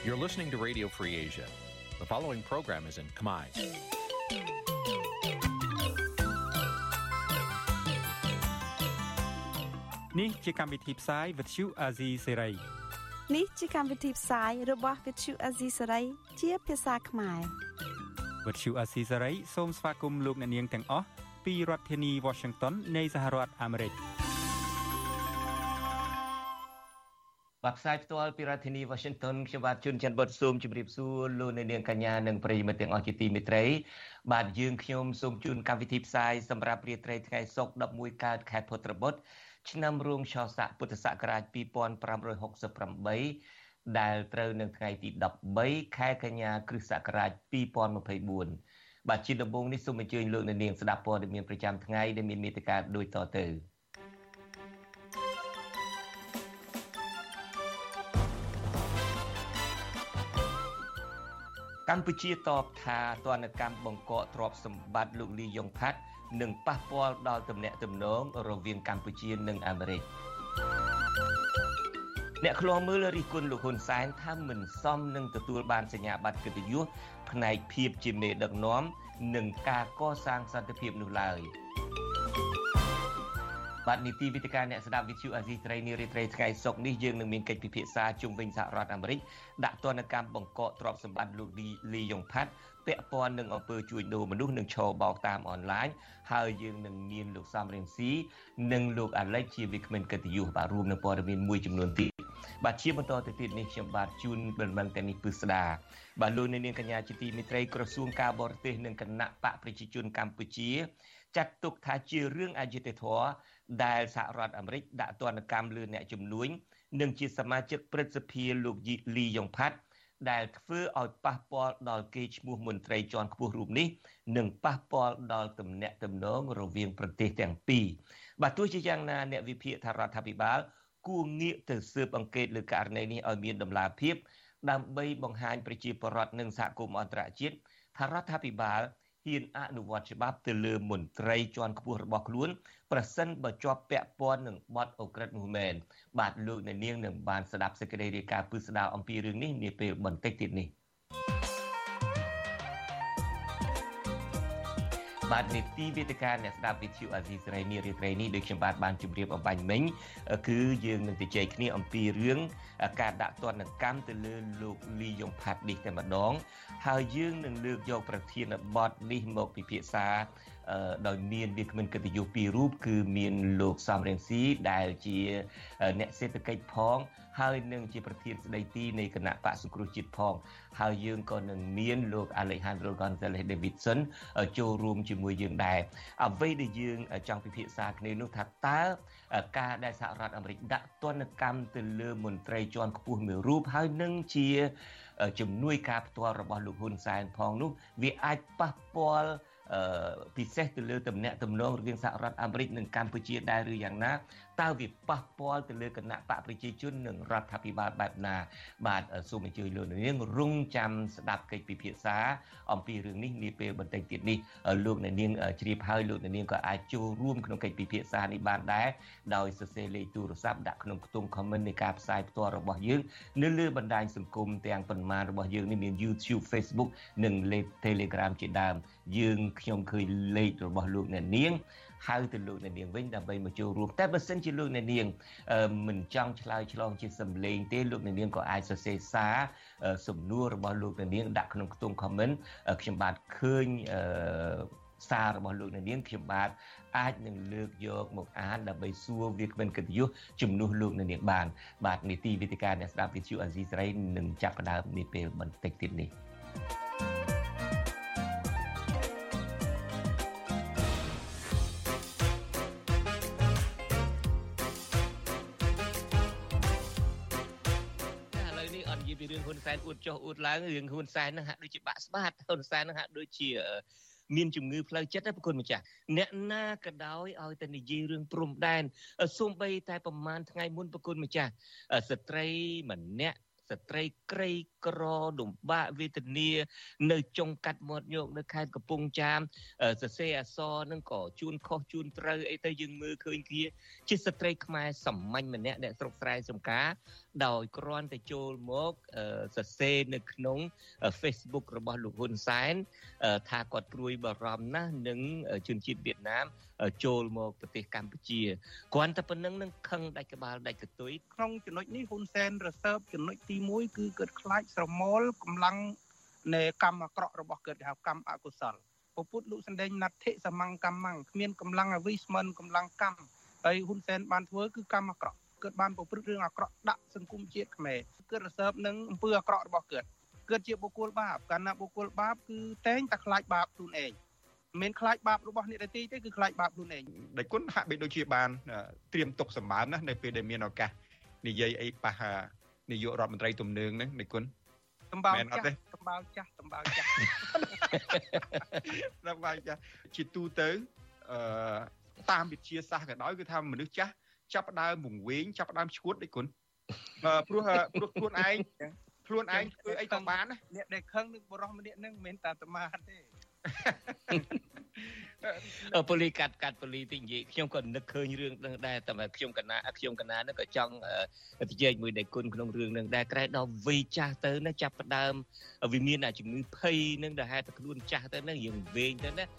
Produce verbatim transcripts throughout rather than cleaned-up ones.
You're listening to Radio Free Asia. The following program is in Khmer. Nǐ chi càm bi tiệp xáy vệt chiu a zì sáy. Nǐ chi càm bi tiệp xáyរបស់វិទ្យុអាស៊ីសេរីជាភាសាខ្មែរវិទ្យុអាស៊ីសេរីសូមស្វាគមន៍លោកអ្នកនាងទាំងអស់ពីរដ្ឋធានី Washington នៃសហរដ្ឋអាមេរិកបាទផ្សាយផ្ទាល់ពីរដ្ឋធានី Washington ខ្ញុំបាទជួនច័ន្ទបុតស៊ូមជម្រាបសួរលោកអ្នកនាងកញ្ញានិងប្រិយមិត្តទាំងអស់ជាទីមេត្រីបាទយើងខ្ញុំសូមជូនកម្មវិធីផ្សាយសម្រាប់រាត្រីថ្ងៃសុក្រដប់មួយកើតខែពុត្របុត្រឆ្នាំរោងឆស័កពុទ្ធសករាជពីរពាន់ប្រាំរយហុកសិបប្រាំបីដែលត្រូវនៅថ្ងៃទីដប់បីខែកញ្ញាគ្រិស្តសករាជពីរពាន់ម្ភៃបួនបាទជាដំបូងនេះសូមអញ្ជើញលោកអ្នកនាងស្ដាប់ព័ត៌មានប្រចាំថ្ងៃដែលមានមេត្តាដូចតទៅកម្ពុជាតបថាទណ្ឌកម្មបង្កកទ្រព្យសម្បត្តិលោកលីយ៉ុងផាត់នឹងប៉ះពាល់ដល់ទំនាក់ទំនងរវាងកម្ពុជានិងអាមេរិកអ្នកឃ្លាំមើលរិះគន់លោកហ៊ុនសែនថាមិនសមនឹងទទួលបានសញ្ញាបត្រកិត្តិយសផ្នែកភាពជាមេដឹកនាំនិងការកសាងសន្តិភាពនោះឡើយបាទនីតិវិទ្យាអ្នកស្ដាប់វិទ្យុអាស៊ីសេរីនារីត្រីថ្ងៃសុក្រនេះយើងនឹងមានកិច្ចពិភាក្សាជុំវិញសហរដ្ឋអាមេរិកដាក់ទណ្ឌកម្មបង្កកទ្រព្យសម្បត្តិលោកលីយ៉ុងផាត់ពាក់ព័ន្ធនឹងអំពើជួញដូរមនុស្សនិងឆបោកតាមអនឡាញហើយយើងនឹងមានលោកសំរៀងស៊ីនិងលោកអាឡិចជាវិក្កាមកិត្តិយសបាទរួមនឹងព័ត៌មានមួយចំនួនទៀតបាទជាបន្តទៅទៀតនេះខ្ញុំបាទជូនបលឹងតែនេះពិស្ដាបាទលោកនាងកញ្ញាជាទីមេត្រីក្រសួងការបរទេសនិងគណៈបកប្រជាជនកម្ពុជាចាត់ទុកថាជារឿងអយុត្តិធម៌ដែលសហរដ្ឋអាមេរិកដាក់ទណ្ឌកម្មលើអ្នកជំនួញនិងជាសមាជិកព្រឹទ្ធសភាលោកលីយ៉ុងផាត់ដែលធ្វើឲ្យប៉ះពាល់ដល់កេរ្តិ៍ឈ្មោះមន្ត្រីជាន់ខ្ពស់រូបនេះនិងប៉ះពាល់ដល់ទំនាក់ទំនងរវាងប្រទេសទាំងពីរបាទទោះជាយ៉ាងណាអ្នកវិភាគថារដ្ឋាភិបាលគួរងាកទៅស៊ើបអង្កេតលើករណីនេះឲ្យមានតម្លាភាពដើម្បីបង្ហាញប្រជាពលរដ្ឋនិងសហគមន៍អន្តរជាតិថារដ្ឋាភិបាលហ៊ានអនុវត្តច្បាប់ទៅលើមន្ត្រីជាន់ខ្ពស់របស់ខ្លួនប្រសិនបើជាប់ពាក់ព័ន្ធនឹងបទអូក្រិដ្ឋនោះមែនបាទលោកអ្នកនាងនឹងបានស្ដាប់សេចក្តីរាយការណ៍ពិស្ដារអំពីរឿងនេះនាពេលបន្តិចទៀតនេះបាទនីតិវិទ្យាអ្នកស្ដាប់វិទ្យុអាស៊ីសេរីនារីត្រីនេះដូចខ្ញុំបាទបានជម្រាបអំបញ្ញមិញគឺយើងនឹងជជែកគ្នាអំពីរឿងការដាក់ទណ្ឌកម្មទៅលើលោកលីយ៉ុងផាត់នេះតែម្ដងហើយយើងនឹងលើកយកប្រធានបទនេះមកពិភាក្សាដោយមានវាគ្មិនកិត្តិយសពីររូបគឺមានលោកសំរៀងស៊ីដែលជាអ្នកសេដ្ឋកិច្ចផងហើយនឹងជាប្រធានស្ដីទីនៃគណៈបក្សសង្គ្រោះជាតិផងហើយយើងក៏នឹងមានលោក Alejandro Gonzalez Davidson ចូលរួមជាមួយយើងដែរអ្វីដែលយើងចង់ពិភាក្សាគ្នានោះថាតើការដែលសហរដ្ឋអាមេរិកដាក់ទណ្ឌកម្មទៅលើមន្ត្រីជាន់ខ្ពស់មួយរូបហើយនឹងជាជំនួយការផ្ទាល់របស់លោកហ៊ុនសែនផងនោះវាអាចប៉ះពាល់ពិសេសទៅលើទំនាក់ទំនងរវាងសហរដ្ឋអាមេរិកនិងកម្ពុជាដែរឬយ៉ាងណាតើវាប៉ះពាល់ទៅលើគណៈបកប្រជាជននិងរដ្ឋាភិបាលបែបណាបាទសូមអញ្ជើញលោកនាងរងចាំស្ដាប់កិច្ចពិភាក្សាអំពីរឿងនេះនាពេលបន្តិចទៀតនេះលោកនាងជ្រាបហើយលោកនាងក៏អាចចូលរួមក្នុងកិច្ចពិភាក្សានេះបានដែរដោយសរសេរលេខទូរស័ព្ទដាក់ក្នុងខ្ទង់ comment នៃការផ្សាយផ្ទាល់របស់យើងនៅលើបណ្ដាញសង្គមទាំងប៉ុន្មានរបស់យើងនេះមាន YouTube Facebook និងលេខ Telegram ជាដើមយើងខ្ញុំឃើញលេខរបស់លោកអ្នកនាងហៅទៅលោកអ្នកនាងវិញដើម្បីមកចូលរួមតែបើសិនជាលោកអ្នកនាងមិនចង់ឆ្លើយឆ្លងជាសំឡេងទេលោកអ្នកនាងក៏អាចសរសេរសារសំណួររបស់លោកអ្នកនាងដាក់ក្នុងខ្ទង់ comment ខ្ញុំបាទឃើញសាររបស់លោកអ្នកនាងខ្ញុំបាទអាចនឹងលើកយកមកអានដើម្បីសួរវាគ្មិនកិត្តិយសជំនួសលោកអ្នកនាងបានបាទនីតិវិទ្យាអ្នកស្ដាប់វិទ្យុអាស៊ីសេរីនឹងចាប់ផ្ដើមនាពេលបន្តិចទៀតនេះពីរឿងហ៊ុនសែនអួតចុះអួតឡើងរឿងហ៊ុនសែននឹងហាក់ដូចជាបាក់ស្បាតហ៊ុនសែននឹងហាក់ដូចជាមានជំងឺផ្លូវចិត្តទេប្រគុណម្ចាស់អ្នកណាក៏ដោយឲ្យតែនិយាយរឿងព្រំដែនសូម្បីតែប្រហែលថ្ងៃមុនប្រគុណម្ចាស់ស្ត្រីម្នាក់ស្ត្រីក្រីក្រលំបាកវេទនានៅចុងកាត់មាត់ញោកនៅខេត្តកំពង់ចាមសរសេរអក្សរនឹងក៏ជួនខុសជួនត្រូវអីទៅយើងមើលឃើញគ្នាជាស្ត្រីខ្មែរសាមញ្ញម្នាក់អ្នកស្រុកស្រែសំការដោយគ្រាន់តែចូលមកសរសេរនៅក្នុង Facebook របស់លោកហ៊ុនសែនថាគាត់ព្រួយបារម្ភណាស់នឹងជនជាតិវៀតណាមចូលមកប្រទេសកម្ពុជាគ្រាន់តែប៉ុណ្្នឹងនឹងខឹងដាច់ក្បាលដាច់កន្ទុយក្នុងចំណុចនេះហ៊ុនសែនរសើបចំណុចទីមួយគឺគាត់ខ្លាចស្រមោលកម្លាំងនៃកម្មអាក្រក់របស់គាត់គេហៅកម្មអកុសលពពុទ្ធលោកសម្ដែងណដ្ឋិសមង្កម្មងគ្មានកម្លាំងអវិស្មិនកម្លាំងកម្មហើយហ៊ុនសែនបានធ្វើគឺកម្មអាក្រក់គាត់បានប្រព្រឹត្តរឿងអាក្រក់ដាក់សង្គមជាតិខ្មែរគាត់រសើបនឹងអំពើអាក្រក់របស់គាត់គាត់ជាបុគ្គលបាបកាលណាបុគ្គលបាបគឺតែងតែខ្លាចបាបខ្លួនឯងមិនមែនខ្លាចបាបរបស់អ្នកដទៃទេគឺខ្លាចបាបខ្លួនឯងដែលគុណហាក់បីដូចជាបានត្រៀមទុកសម្បើមណាស់នៅពេលដែលមានឱកាសនិយាយអីប៉ះនាយករដ្ឋមន្ត្រីទំនើងហ្នឹងនេះគុណសម្បើមចាស់សម្បើមចាស់សម្បើមចាស់សម្បើមចាស់ជាទូទៅអឺតាមវិទ្យាសាស្ត្រក៏ដោយគឺថាមនុស្សចាស់ចាប់ផ្ដើមវង្វេងចាប់ផ្ដើមឈួតនេះគុណព្រោះព្រោះខ្លួនឯងខ្លួនឯងធ្វើអីក៏បានណាអ្នកដែលខឹងនឹងបរិះម្នាក់ហ្នឹងមិនមែនតែអាត្មាទេប៉ូលីកាត់កាត់ប៉ូលីតិចនិយាយខ្ញុំក៏នឹកឃើញរឿងហ្នឹងដែរតែខ្ញុំកណាខ្ញុំកណាហ្នឹងក៏ចង់និយាយមួយដែលគុណក្នុងរឿងហ្នឹងដែរក្រែដល់វ័យចាស់ទៅណាចាប់ផ្ដើមវាមានអាជំងឺភ័យហ្នឹងដែលហេតុតែខ្លួនចាស់ទៅហ្នឹងយើងវែងទៅណា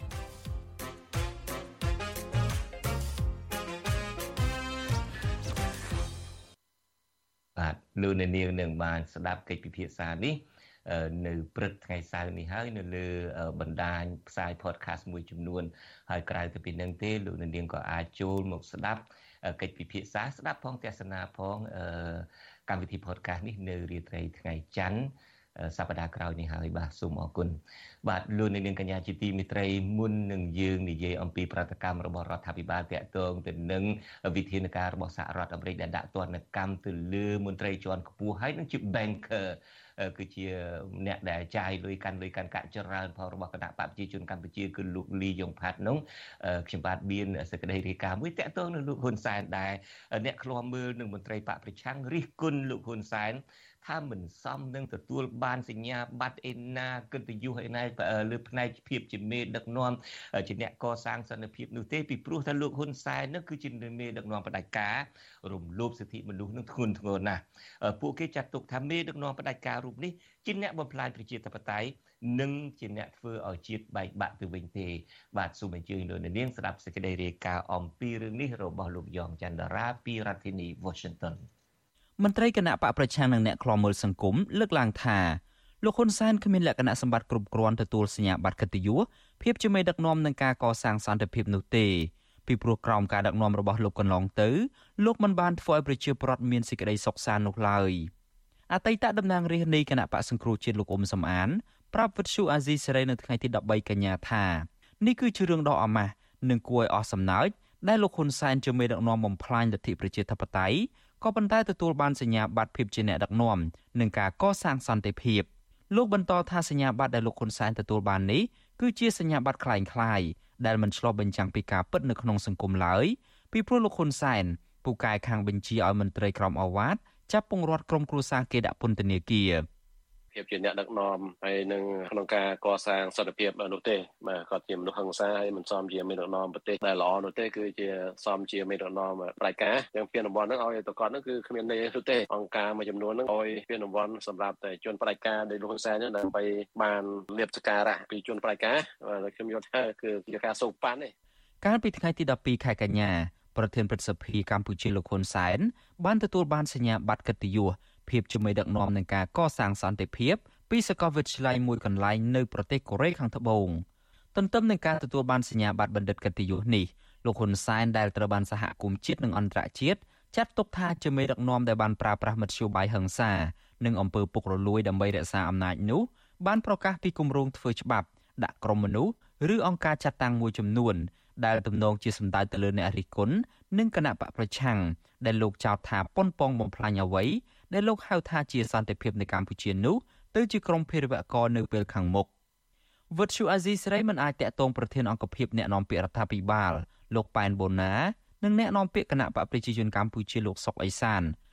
បាទលោកអ្នកនាងនឹងបានស្ដាប់កិច្ចពិភាក្សានេះនៅព្រឹកថ្ងៃសៅរ៍នេះហើយនៅលើបណ្ដាញផ្សាយ podcast មួយចំនួនហើយក្រៅទៅពីនឹងទេលោកអ្នកនាងក៏អាចចូលមកស្ដាប់កិច្ចពិភាក្សាស្ដាប់ផងទស្សនាផងកម្មវិធី podcast នេះនៅរាត្រីថ្ងៃច័ន្ទសប្តាហ៍ក្រោយនេះហើយបាទសូមអរគុណបាទលោកអ្នកនាងកញ្ញាជាទីមេត្រីមុននឹងយើងនិយាយអំពីប្រតិកម្មរបស់រដ្ឋាភិបាលតាក់ទងទៅនឹងវិធានការរបស់សហរដ្ឋអាមេរិកដែលដាក់ទណ្ឌកម្មទៅលើមន្ត្រីជាន់ខ្ពស់ហើយនឹងជា banker គឺជាអ្នកដែលចាយលុយកាន់លុយកាន់កាក់ច្រើនផងរបស់គណៈបកប្រជាជនកម្ពុជាគឺលោកលីយ៉ុងផាត់នោះខ្ញុំបាទមានសេចក្តីរាយការណ៍មួយតាក់ទងនឹងលោកហ៊ុនសែនដែរអ្នកឃ្លាំមើលនឹងមន្ត្រីបកប្រឆាំងរិះគន់លោកហ៊ុនសែនថាមិនសមនឹងទទួលបានសញ្ញាបត្រអេណាកិត្តិយសឯណាលើផ្នែកភាពជាមេដឹកនាំជាអ្នកកសាងសន្តិភាពនោះទេពីព្រោះថាលោកហ៊ុនសែននោះគឺជាមេដឹកនាំផ្ដាច់ការរំលោភសិទ្ធិមនុស្សនឹងធ្ងន់ធ្ងរណាស់ពួកគេចាត់ទុកថាមេដឹកនាំផ្ដាច់ការរូបនេះជាអ្នកបំផ្លាញប្រជាធិបតេយ្យនិងជាអ្នកធ្វើឲ្យជាតិបែកបាក់ទៅវិញទេបាទសូមអញ្ជើញលោកនាងស្ដាប់សេចក្តីរាយការណ៍អំពីរឿងនេះរបស់លោកយ៉ងច័ន្ទរាពីរដ្ឋធានី Washington មន្ត្រីគណៈបកប្រឆាំងនិងអ្នកឃ្លាំមើលសង្គមលើកឡើងថាលោកហ៊ុនសែនគ្មានលក្ខណៈសម្បត្តិគ្រប់គ្រាន់ទទួលសញ្ញាបត្រកិត្តិយសភាពជាមេដឹកនាំនឹងការកសាងសន្តិភាពនោះទេពីព្រោះក្រោមការដឹកនាំរបស់លោកកន្លងទៅលោកមិនបានធ្វើឲ្យប្រជាពលរដ្ឋមានសេចក្តីសុខសាន្តនោះឡើយអតីតតំណាងរាស្ត្រនៃគណៈបកសង្គ្រោះជាតិលោកអ៊ុំសំអានប្រាប់វិទ្យុអាស៊ីសេរីនៅថ្ងៃទីដប់បីកញ្ញាថានេះគឺជារឿងដ៏អាម៉ាស់និងគួរឲ្យអស់សំណើចដែលលោកហ៊ុនសែនជាមេដឹកនាំបំផ្លាញលទ្ធិប្រជាធិបតេយ្យក៏ប៉ុន្តែទទួលបានសញ្ញាបត្រភាពជាអ្នកដឹកនាំនិងការកសាងសន្តិភាពលោកបន្តថាសញ្ញាបត្រដែលលោកហ៊ុនសែនទទួលបាននេះគឺជាសញ្ញាបត្រคล้ายៗដែលមិនឆ្លុះបញ្ចាំងពីការពិតនៅក្នុងសង្គមឡើយពីព្រោះលោកហ៊ុនសែនពូកែខាងបញ្ជាឲ្យមន្ត្រីក្រមអាវ៉ាតចាប់ពង្រត់ក្រុមគ្រួសារគេដាក់ពន្ធនាគារភាពជាអ្នកដឹកនាំហើយនឹងក្នុងការកសាងសន្តិភាពនោះទេបាទគាត់ជាមនុស្សហិង្សាហើយមិនសមជាមេដឹកនាំប្រទេសដែលល្អនោះទេគឺជាសមជាមេដឹកនាំប្រតិការទាំងពានរង្វាន់ហ្នឹងឲ្យទៅគាត់ហ្នឹងគឺគ្មានន័យនោះទេអង្គការមួយចំនួនហ្នឹងឲ្យពានរង្វាន់សម្រាប់តែជនប្រតិការដោយលោកហ៊ុនសែនហ្នឹងដើម្បីបានលៀបសក្ការៈពីជនប្រតិការបាទខ្ញុំយល់ថាគឺជាការសូកប៉ាន់ទេកាលពីថ្ងៃទីដប់ពីរខែកញ្ញាប្រធានព្រឹទ្ធសភាកម្ពុជាលោកហ៊ុនសែនបានទទួលបានសញ្ញាបត្រកិត្តិយសភាពជាមេដឹកនាំនឹងការកសាងសន្តិភាពពីសាកលវិទ្យាល័យមួយកន្លែងនៅប្រទេសកូរ៉េខាងត្បូងទន្ទឹមនឹងការទទួលបានសញ្ញាបត្របណ្ឌិតកិត្តិយសនេះលោកហ៊ុនសែនដែលត្រូវបានសហគមន៍ជាតិនិងអន្តរជាតិចាត់ទុកថាជាមេដឹកនាំដែលបានប្រើប្រាស់មធ្យោបាយហិង្សានិងអំពើពុករលួយដើម្បីរក្សាអំណាចនោះបានប្រកាសពីគម្រោងធ្វើច្បាប់ដាក់ក្រុមមនុស្សឬអង្គការចាត់តាំងមួយចំនួនដែលទំនងជាសម្ដៅទៅលើអ្នករិះគន់និងគណៈបកប្រឆាំងដែលលោកចោទថាប៉ុនប៉ងបំផ្លាញអ្វីដែលលោកហៅថាជាសន្តិភាពនៅកម្ពុជានោះទៅជាក្រុមភេរវករនៅពេលខាងមុខវិទ្យុអាស៊ីសេរីមិនអាចតាក់ទងប្រធានអង្គភិបអ្នកនាំពាក្យរដ្ឋាភិបាលលោកប៉ែនបូណានិងអ្នកនាំពាក្យគណៈបកប្រជាជនកម្ពុជាលោកសុកអេសាន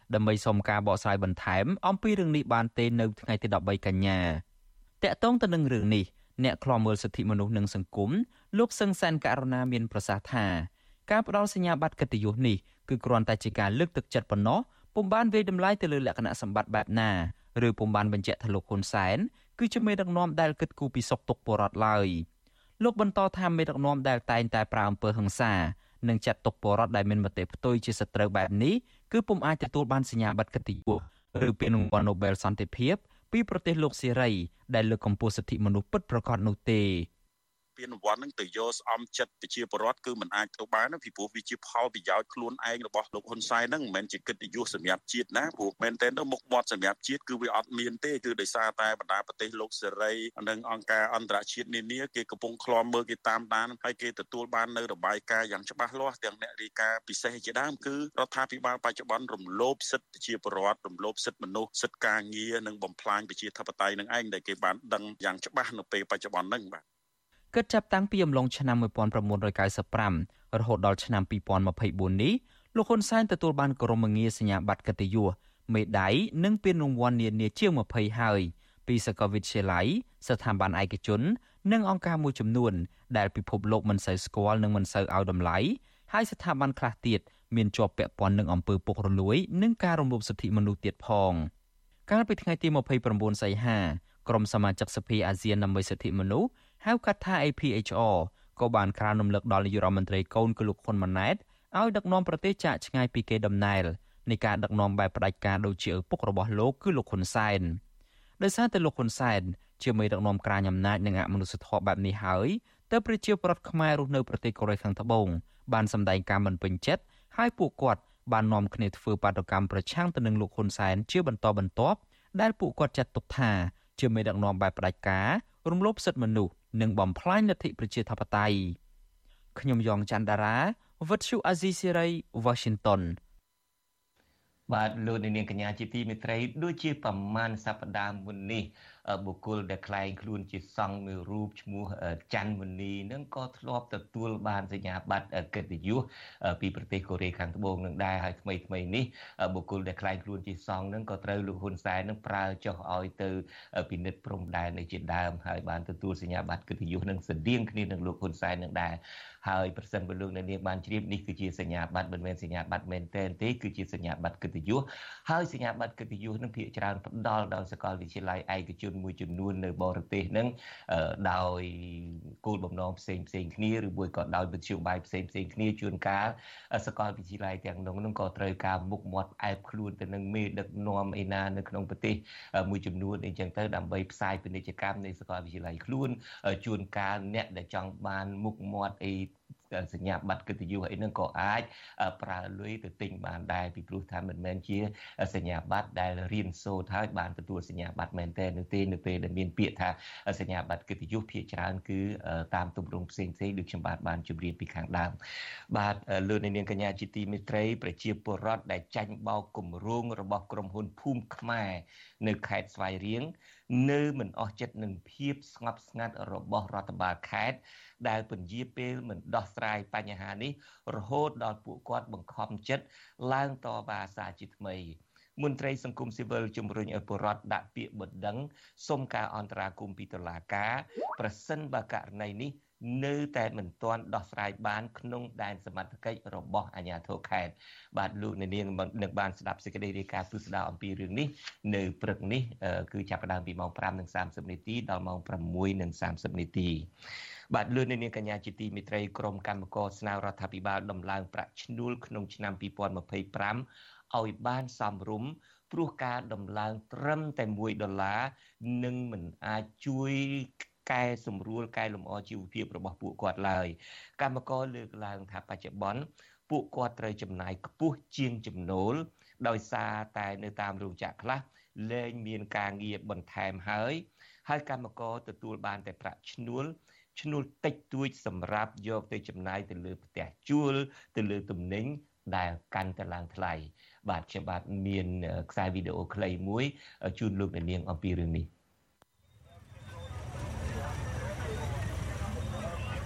ដើម្បីសុំការបកស្រាយបន្ថែមអំពីរឿងនេះបានទេនៅថ្ងៃទីដប់បីកញ្ញាតាក់ទងទៅនឹងរឿងនេះអ្នកខ្លាំមើលសិទ្ធិមនុស្សនិងសង្គមលោកសឹងសានករណាមានប្រសាសន៍ថាការផ្ដល់សញ្ញាបត្រកិត្តិយសនេះគឺគ្រាន់តែជាការលើកទឹកចិត្តប៉ុណ្ណោះពុំបានវាយតម្លៃទៅលើលក្ខណៈសម្បត្តិបែបណាឬពុំបានបញ្ជាក់ថាលោកហ៊ុនសែនគឺជាមេដឹកនាំដែលគិតគូរពីសុខទុក្ខពលរដ្ឋឡើយលោកបន្តថាមេដឹកនាំដែលតែងតែប្រើអំពើហិង្សានិងចាត់ទុកពលរដ្ឋដែលមានមតិផ្ទុយជាសត្រូវបែបនេះគឺពុំអាចទទួលបានសញ្ញាបត្រកិត្តិយសឬពានរង្វាន់ Nobel សន្តិភាពពីប្រទេសលោកសេរីដែលលើកកម្ពស់សិទ្ធិមនុស្សពិតប្រាកដនោះទេពានរង្វាន់នឹងទៅយកស្អំចិត្តប្រជាពលរដ្ឋគឺមិនអាចទៅបានពីព្រោះវាជាផលប្រយោជន៍ខ្លួនឯងរបស់លោកហ៊ុនសែនហ្នឹងមិនមែនជាកិត្តិយសសម្រាប់ជាតិណាព្រោះមែនតើទៅមុខមាត់សម្រាប់ជាតិគឺវាអត់មានទេគឺដោយសារតែបណ្ដាប្រទេសលោកសេរីនិងអង្គការអន្តរជាតិនានាគេកំពុងឃ្លាំមើលគេតាមដានហើយគេទទួលបាននៅរបាយការណ៍យ៉ាងច្បាស់លាស់ទាំងអ្នករាយការណ៍ពិសេសជាដើមគឺរដ្ឋាភិបាលបច្ចុប្បន្នរំលោភសិទ្ធិប្រជាពលរដ្ឋរំលោភសិទ្ធិមនុស្សសិទ្ធិការងារនិងបំផ្លាញប្រជាធិបតេយ្យនឹងឯងដែលគេបានដឹងយ៉ាងច្បាស់នៅពេលបច្ចុប្បន្នហ្នឹងបាទគិតចាប់តាំងពីអំឡុងឆ្នាំmột nghìn chín trăm chín mươi lămរហូតដល់ឆ្នាំhai nghìn hai mươi bốnនេះលោកហ៊ុនសែនទទួលបានក្រុមងារសញ្ញាបត្រកិត្តិយសមេដាយនិងពានរង្វាន់នានាជាង20ហើយពីសាកលវិទ្យាល័យស្ថាប័នឯកជននិងអង្គការមួយចំនួនដែលពិភពលោកមិនសូវស្គាល់និងមិនសូវឲ្យតម្លៃហើយស្ថាប័នខ្លះទៀតមានជាប់ពាក់ព័ន្ធនឹងអំពើពុករលួយនិងការរំលោភសិទ្ធិមនុស្សទៀតផងកាលពីថ្ងៃទីยี่สิบเก้าសីហាក្រុមសមាជិកសភាអាស៊ានដើម្បីសិទ្ធិមនុស្សហៅកាត់ថា A P H R ក៏បានក្រានរំលឹកដល់នាយករដ្ឋមន្ត្រីកូនគឺលោកហ៊ុនម៉ាណែតឲ្យដឹកនាំប្រទេសចាកឆ្ងាយពីកេរដំណែលនៃការដឹកនាំបែបផ្ដាច់ការដូចជាឪពុករបស់លោកគឺលោកហ៊ុនសែនដោយសារតែលោកហ៊ុនសែនជាមេដឹកនាំក្រាញអំណាចនិងអមនុស្សធម៌បែបនេះហើយទើបប្រជាពលរដ្ឋខ្មែររស់នៅប្រទេសកូរ៉េខាងត្បូងបានសម្ដែងការមិនពេញចិត្តហើយពួកគាត់បាននាំគ្នាធ្វើបាតុកម្មប្រឆាំងទៅនឹងលោកហ៊ុនសែនជាបន្តបន្ទាប់ដែលពួកគាត់ចាត់ទុកថាជាមេដឹកនាំបែបផ្ដាច់ការរំលោភសិទ្ធិមនុស្សនិងបំផ្លាញលទ្ធិប្រជាធិបតេយ្យខ្ញុំយ៉ងច័ន្ទដារាវិទ្យុអាស៊ីសេរី Washington បាទលោកនាងកញ្ញាជាទីមេត្រីដូចជាប្រមាណសប្តាហ៍មុននេះបុគ្គលដែលក្លែងខ្លួនជាសង្ឃមួយរូបឈ្មោះច័ន្ទមុនីនឹងក៏ធ្លាប់ទទួលបានសញ្ញាបត្រកិត្តិយសពីប្រទេសកូរ៉េខាងត្បូងនឹងដែរហើយថ្មីថ្មីនេះបុគ្គលដែលក្លែងខ្លួនជាសង្ឃនឹងក៏ត្រូវលោកហ៊ុនសែននឹងប្រើចុះឲ្យទៅពិនិត្យព្រំដែននៅជាដើមហើយបានទទួលសញ្ញាបត្រកិត្តិយសនឹងស្តៀងគ្នានឹងលោកហ៊ុនសែននឹងដែរហើយប្រសិនបើលោកនាងបានជ្រាបនេះគឺជាសញ្ញាបត្រមិនមែនសញ្ញាបត្រមែនទែនទេគឺជាសញ្ញាបត្រកិត្តិយសហើយសញ្ញាបត្រកិត្តិយសនឹងភាគច្រើនផ្ដល់ដល់សាកលវិទ្យាល័យឯកជនមួយចំនួននៅបរទេសនឹងដោយគោលបំណងផ្សេងផ្សេងគ្នាឬមួយក៏ដោយវិទ្យាបាយផ្សេងផ្សេងគ្នាជួនកាលសាកលវិទ្យាល័យទាំងនោះនឹងក៏ត្រូវការមុខមាត់ផ្អែបខ្លួនទៅនឹងមេដឹកនាំឯណានៅក្នុងប្រទេសមួយចំនួនអីចឹងទៅដើម្បីផ្សាយពាណិជ្ជកម្មនៃសាកលវិទ្យាល័យខ្លួនជួនកាលអ្នកដែលចង់បានមុខមាត់អីសញ្ញាបត្រកិត្តិយសអីហ្នឹងក៏អាចប្រើលុយទៅទិញបានដែរពីព្រោះថាមិនមែនជាសញ្ញាបត្រដែលរៀនសូត្រហើយបានទទួលសញ្ញាបត្រមែនទេនៅទេនៅពេលដែលមានពាក្យថាសញ្ញាបត្រកិត្តិយសភាគច្រើនគឺតាមទម្រង់ផ្សេងផ្សេងដូចខ្ញុំបាទបានជម្រាបពីខាងដើមបាទលោកនាងកញ្ញាជាទីមេត្រីប្រជាពលរដ្ឋដែលចាញ់បោកគម្រោងរបស់ក្រុមហ៊ុនភូមិខ្មែរនៅខេត្តស្វាយរៀងនៅមិនអស់ចិត្តនឹងភាពស្ងប់ស្ងាត់របស់រដ្ឋបាលខេត្តដែលពន្យាពេលមិនដោះស្រាយបញ្ហានេះរហូតដល់ពួកគាត់បង្ខំចិត្តឡើងតវ៉ាសារជាថ្មីមន្ត្រីសង្គមស៊ីវិលជំរុញឲ្យពលរដ្ឋដាក់ពាក្យបណ្ដឹងសុំការអន្តរាគមន៍ពីតុលាការប្រសិនបើករណីនេះនៅតែមិនទាន់ដោះស្រាយបានក្នុងដែនសមត្ថកិច្ចរបស់អាជ្ញាធរខេត្តបាទលោកនាងនឹងបានស្ដាប់សេចក្តីរាយការណ៍ពិស្ដារអំពីរឿងនេះនៅព្រឹកនេះគឺចាប់ផ្ដើមពីម៉ោងfive and thirtyនាទីដល់ម៉ោងsix and thirtyនាទីបាទលោកនាងកញ្ញាជាទីមេត្រីក្រុមកម្មការស្នើរដ្ឋាភិបាលដំឡើងប្រាក់ឈ្នួលក្នុងឆ្នាំtwenty twenty-fiveឲ្យបានសមរម្យព្រោះការដំឡើងត្រឹមតែoneដុល្លារនឹងមិនអាចជួយកែសម្រួលកែលម្អជីវភាពរបស់ពួកគាត់ឡើយកម្មករលើកឡើងថាបច្ចុប្បន្នពួកគាត់ត្រូវចំណាយខ្ពស់ជាងចំណូលដោយសារតែនៅតាមរោងចក្រខ្លះលែងមានការងារបន្ថែមហើយហើយកម្មករទទួលបានតែប្រាក់ឈ្នួលឈ្នួលតិចតួចសម្រាប់យកទៅចំណាយទៅលើផ្ទះជួលទៅលើទំនិញដែលកាន់តែឡើងថ្លៃបាទខ្ញុំបាទមានខ្សែវីដេអូខ្លីមួយជូនលោកអ្នកនាងអំពីរឿងនេះ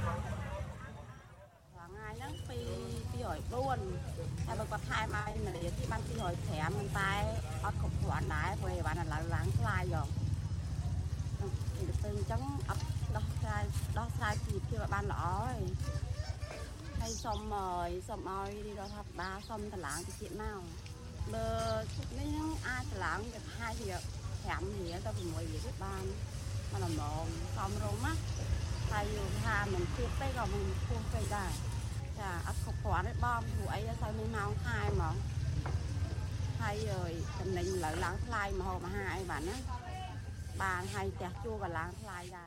ថ្ងៃហ្នឹងពីtwo hundred fourហើយបើគាត់ថែមឲ្យនាที่บ้านที่หอยแถมมันตายอดขบขวานได้เพราะว่านั่นหลังหลังคลายหยอกตึงจังอัดดอกทรายดอกทรายปีที่บ้านล้อยให้ซ่อมหน่อยซ่อมเอาดีเราทับดาซ่อมตะหลังที่เจี๊ยบเน่าเบอร์ไม่ยังอาตะหลังจะให้ที่แถมเหนียวตัวเป็นมวยอยู่ที่บ้านมาลำลองซ่อมโรงมั้งใครอยู่ทานเหมือนเทียบไปก็มันพุ่งไปได้จ้ะอัดขบขวานได้บ้อมหัวไอ้จะใส่ไม่เมาคายหมองใครเลยตำแหน่งหลังหลังคลายมาหอมาหาไอ้บ้านนะบ้านให้แตกจูกับล้างคลายได้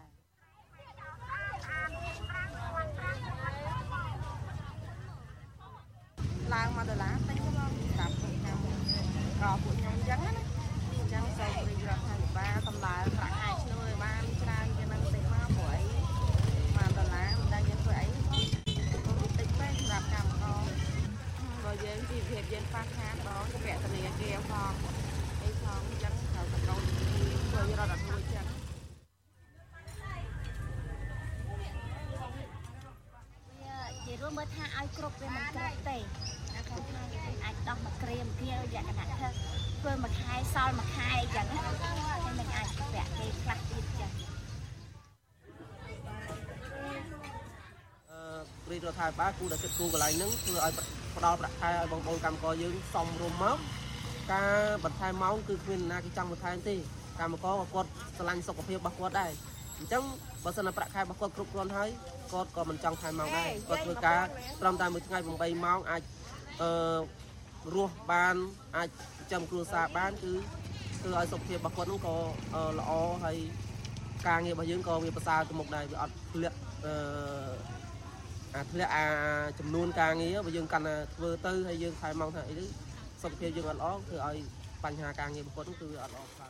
ล้างมาเดี๋ยวล้างไปก็ลองจับปุ๋ยน้ำรอปุ๋ยน้ำยังนะยังใส่ปุ๋ยเราทำบ้าทำลายรักไอ้ช่วยบ้านชราจะนั่งติดมาปุ๋ยมาเดี๋ยวล้างได้ยังปุ๋ยติดไปรับกรรมก็rồi về thì việc về pha khá đó cái vẻ này kia phong cái phong trắng thảo tập đâu rồi ra đặt nuôi trắng chị luôn mới tha ai cột về mình cột tề không hai ai đọc mà krem kia dạng này thôi rồi mà hai sau mà hai dạng hay mình ai vẽ cái class đi chẳng รีโรทายบ้ากูได้คิดกูกับอะไรนึงคือไอ้พอดาวประทายไอ้บางบางกรรมก็ยืนส่องรวมมั้งการบัตรทายเมาส์คือเป็นนาคิจังบัตรทายที่การมาก็กดสลันสกปรกบักกดได้จังบัตรสนับประทายบักกดกรุบกรอนให้กดก็มันจังทายเมาส์ได้กดคือการตรำตามมือไงบางใบเมาส์อาจเอ่อรัวบานอาจจำครูสาบานคือคือไอ้สกปรกบักกดนั่นก็เอ่อละอ้อให้การเงี้ยบางยืนก็มีภาษาตัวหมกได้ไปอัดเลือดเอ่อធ្លាក់អាចំនួនការងារបើយើងកាន់តែធ្វើទៅហើយយើងខំមកថាអីទៅសុខភាពយើងអត់ល្អធ្វើឲ្យបញ្ហាការងារបំផុតគឺវាអត់ល្អខ្លាំង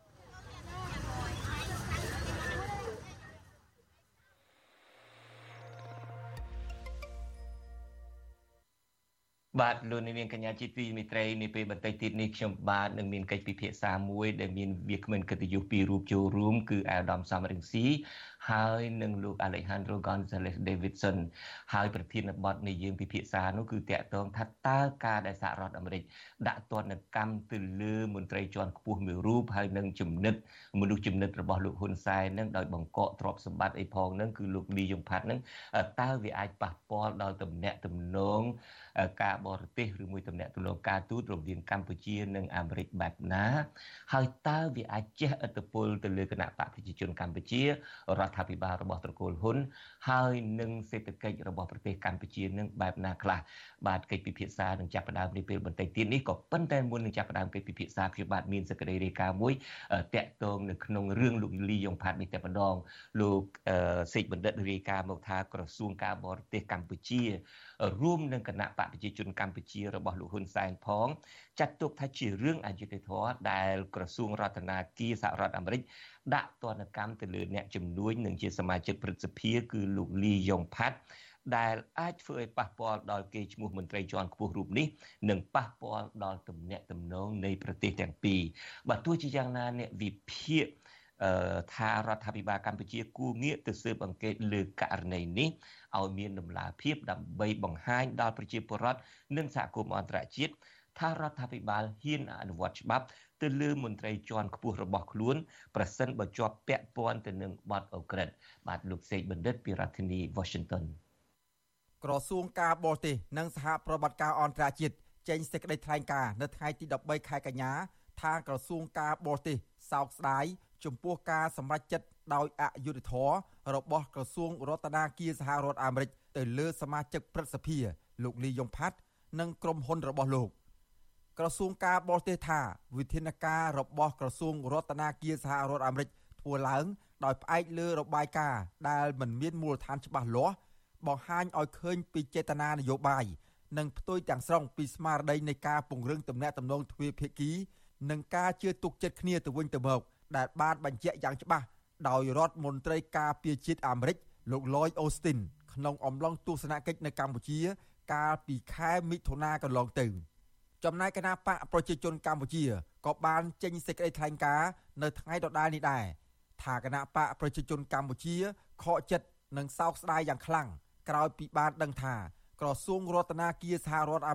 បាទលោកនាងកញ្ញាជាទីមេត្រីនេះពេលបន្តិចទៀតនេះខ្ញុំបាទនឹងមានកិច្ចពិភាក្សាមួយដែលមានវាគ្មិនកិត្តិយសពីររូបចូលរួមគឺអាដាមសំរងស៊ីហើយនឹងលោក Alejandro Gonzalez Davidson ហើយប្រធានបទនៃយើងពិភាក្សានោះគឺតាក់ទងថាតើការដែលសហរដ្ឋអាមេរិកដាក់ទណ្ឌកម្មទៅលើមន្ត្រីជាន់ខ្ពស់មួយរូបហើយនឹងជំនិតមនុស្សជំនិតរបស់លោកហ៊ុនសែននឹងដោយបង្កកទ្រព្យសម្បត្តិអីផងនឹងគឺលោកលីយ៉ុងផាត់នឹងតើវាអាចប៉ះពាល់ដល់ទំនាក់ទំនងការបរទេសឬមួយទំនាក់ទំនងការទូតរវាងកម្ពុជានិងអាមេរិកបែបណាហើយតើវាអាចជះឥទ្ធិពលទៅលើគណៈបកប្រជាជនកម្ពុជារដ្ឋាភិបាលរបស់ត្រកូលហ៊ុនហើយនឹងសេដ្ឋកិច្ចរបស់ប្រទេសកម្ពុជានឹងបែបណាខ្លះបាទកិច្ចពិភាក្សានឹងចាប់ផ្ដើមនាពេលបន្តិចទៀតនេះក៏ប៉ុន្តែមុននឹងចាប់ផ្ដើមកិច្ចពិភាក្សាខ្ញុំបាទមានសេចក្តីរាយការណ៍មួយតាក់ទងនៅក្នុងរឿងលោកលីយ៉ុងផាត់នេះតែម្ដងលោកសេកបណ្ឌិតរាយការណ៍មកថាក្រសួងការបរទេសកម្ពុជារួមនឹងគណៈបកប្រជាជនកម្ពុជារបស់លោកហ៊ុនសែនផងចាត់ទុកថាជារឿងអយុត្តិធម៌ដែលក្រសួងរដ្ឋាភិបាលសហរដ្ឋអាមេរិកដាក់ទណ្ឌកម្មទៅលើអ្នកជំនួយនិងជាសមាជិកព្រឹទ្ធសភាគឺលោកលីយ៉ុងផាត់ដែលអាចធ្វើឲ្យប៉ះពាល់ដល់កេរ្តិ៍ឈ្មោះមន្ត្រីជាន់ខ្ពស់រូបនេះនិងប៉ះពាល់ដល់ទំនាក់ទំនងនៃប្រទេសទាំងពីរបើទោះជាយ៉ាងណាអ្នកវិភាគអឺថារដ្ឋាភិបាលកម្ពុជាគួរងាកទៅស៊ើបអង្កេតលើករណីនេះឲ្យមានដំណាភាពដើម្បីបង្ហាញដល់ប្រជាពលរដ្ឋនិងសហគមន៍អន្តរជាតិថារដ្ឋាភិបាលហ៊ានអនុវត្តច្បាប់ទៅលើមន្ត្រីជាន់ខ្ពស់របស់ខ្លួនប្រសិនបើជាប់ពាក់ព័ន្ធទៅនឹងបទអូក្រិដ្ឋបាទលោកសេកបណ្ឌិតពីរដ្ឋធានី Washington ក្រសួងការបរទេសនិងសហប្រតិបត្តិការអន្តរជាតិចេញសេចក្តីថ្លែងការណ៍នៅថ្ងៃទីដប់បីខែកញ្ញាថាក្រសួងការបរទេសសោកស្ដាយចំពោះការសម្រេចចិត្តដោយអយុត្តិធម៌របស់ក្រសួងរដ្ឋាភិបាលសហរដ្ឋអាមេរិកទៅលើសមាជិកព្រឹទ្ធសភាលោកលីយ៉ុងផាត់និងក្រុមហ៊ុនរបស់លោកក្រសួងការបរទេសថាវិធានការរបស់ក្រសួងរដ្ឋាភិបាលសហរដ្ឋអាមេរិកធ្វើឡើងដោយផ្អែកលើរបាយការណ៍ដែលមិនមានមូលដ្ឋានច្បាស់លាស់បង្ហាញឲ្យឃើញពីចេតនានយោបាយនិងផ្ទុយទាំងស្រុងពីស្មារតីនៃការពង្រឹងទំនាក់ទំនងទ្វេភាគីនិងការជឿទុកចិត្តគ្នាទៅវិញទៅមកដែលបានបញ្ជាក់យ៉ាងច្បាស់ដោយរដ្ឋមន្ត្រីការពារជាតិអាមេរិកលោក Lloyd Austin ក្នុងអំឡុងទស្សនកិច្ចនៅកម្ពុជាកាលពីខែមិថុនាកន្លងទៅចំណែកគណៈបកប្រជាជនកម្ពុជាក៏បានចេញសេចក្តីថ្លែងការណ៍នៅថ្ងៃដដែលនេះដែរថាគណៈបកប្រជាជនកម្ពុជាខកចិត្តនិងសោកស្ដាយយ៉ាងខ្លាំងក្រោយពីបានដឹងថាក្រសួងរដ្ឋាភិបាលសហរដ្ឋអាមេរិក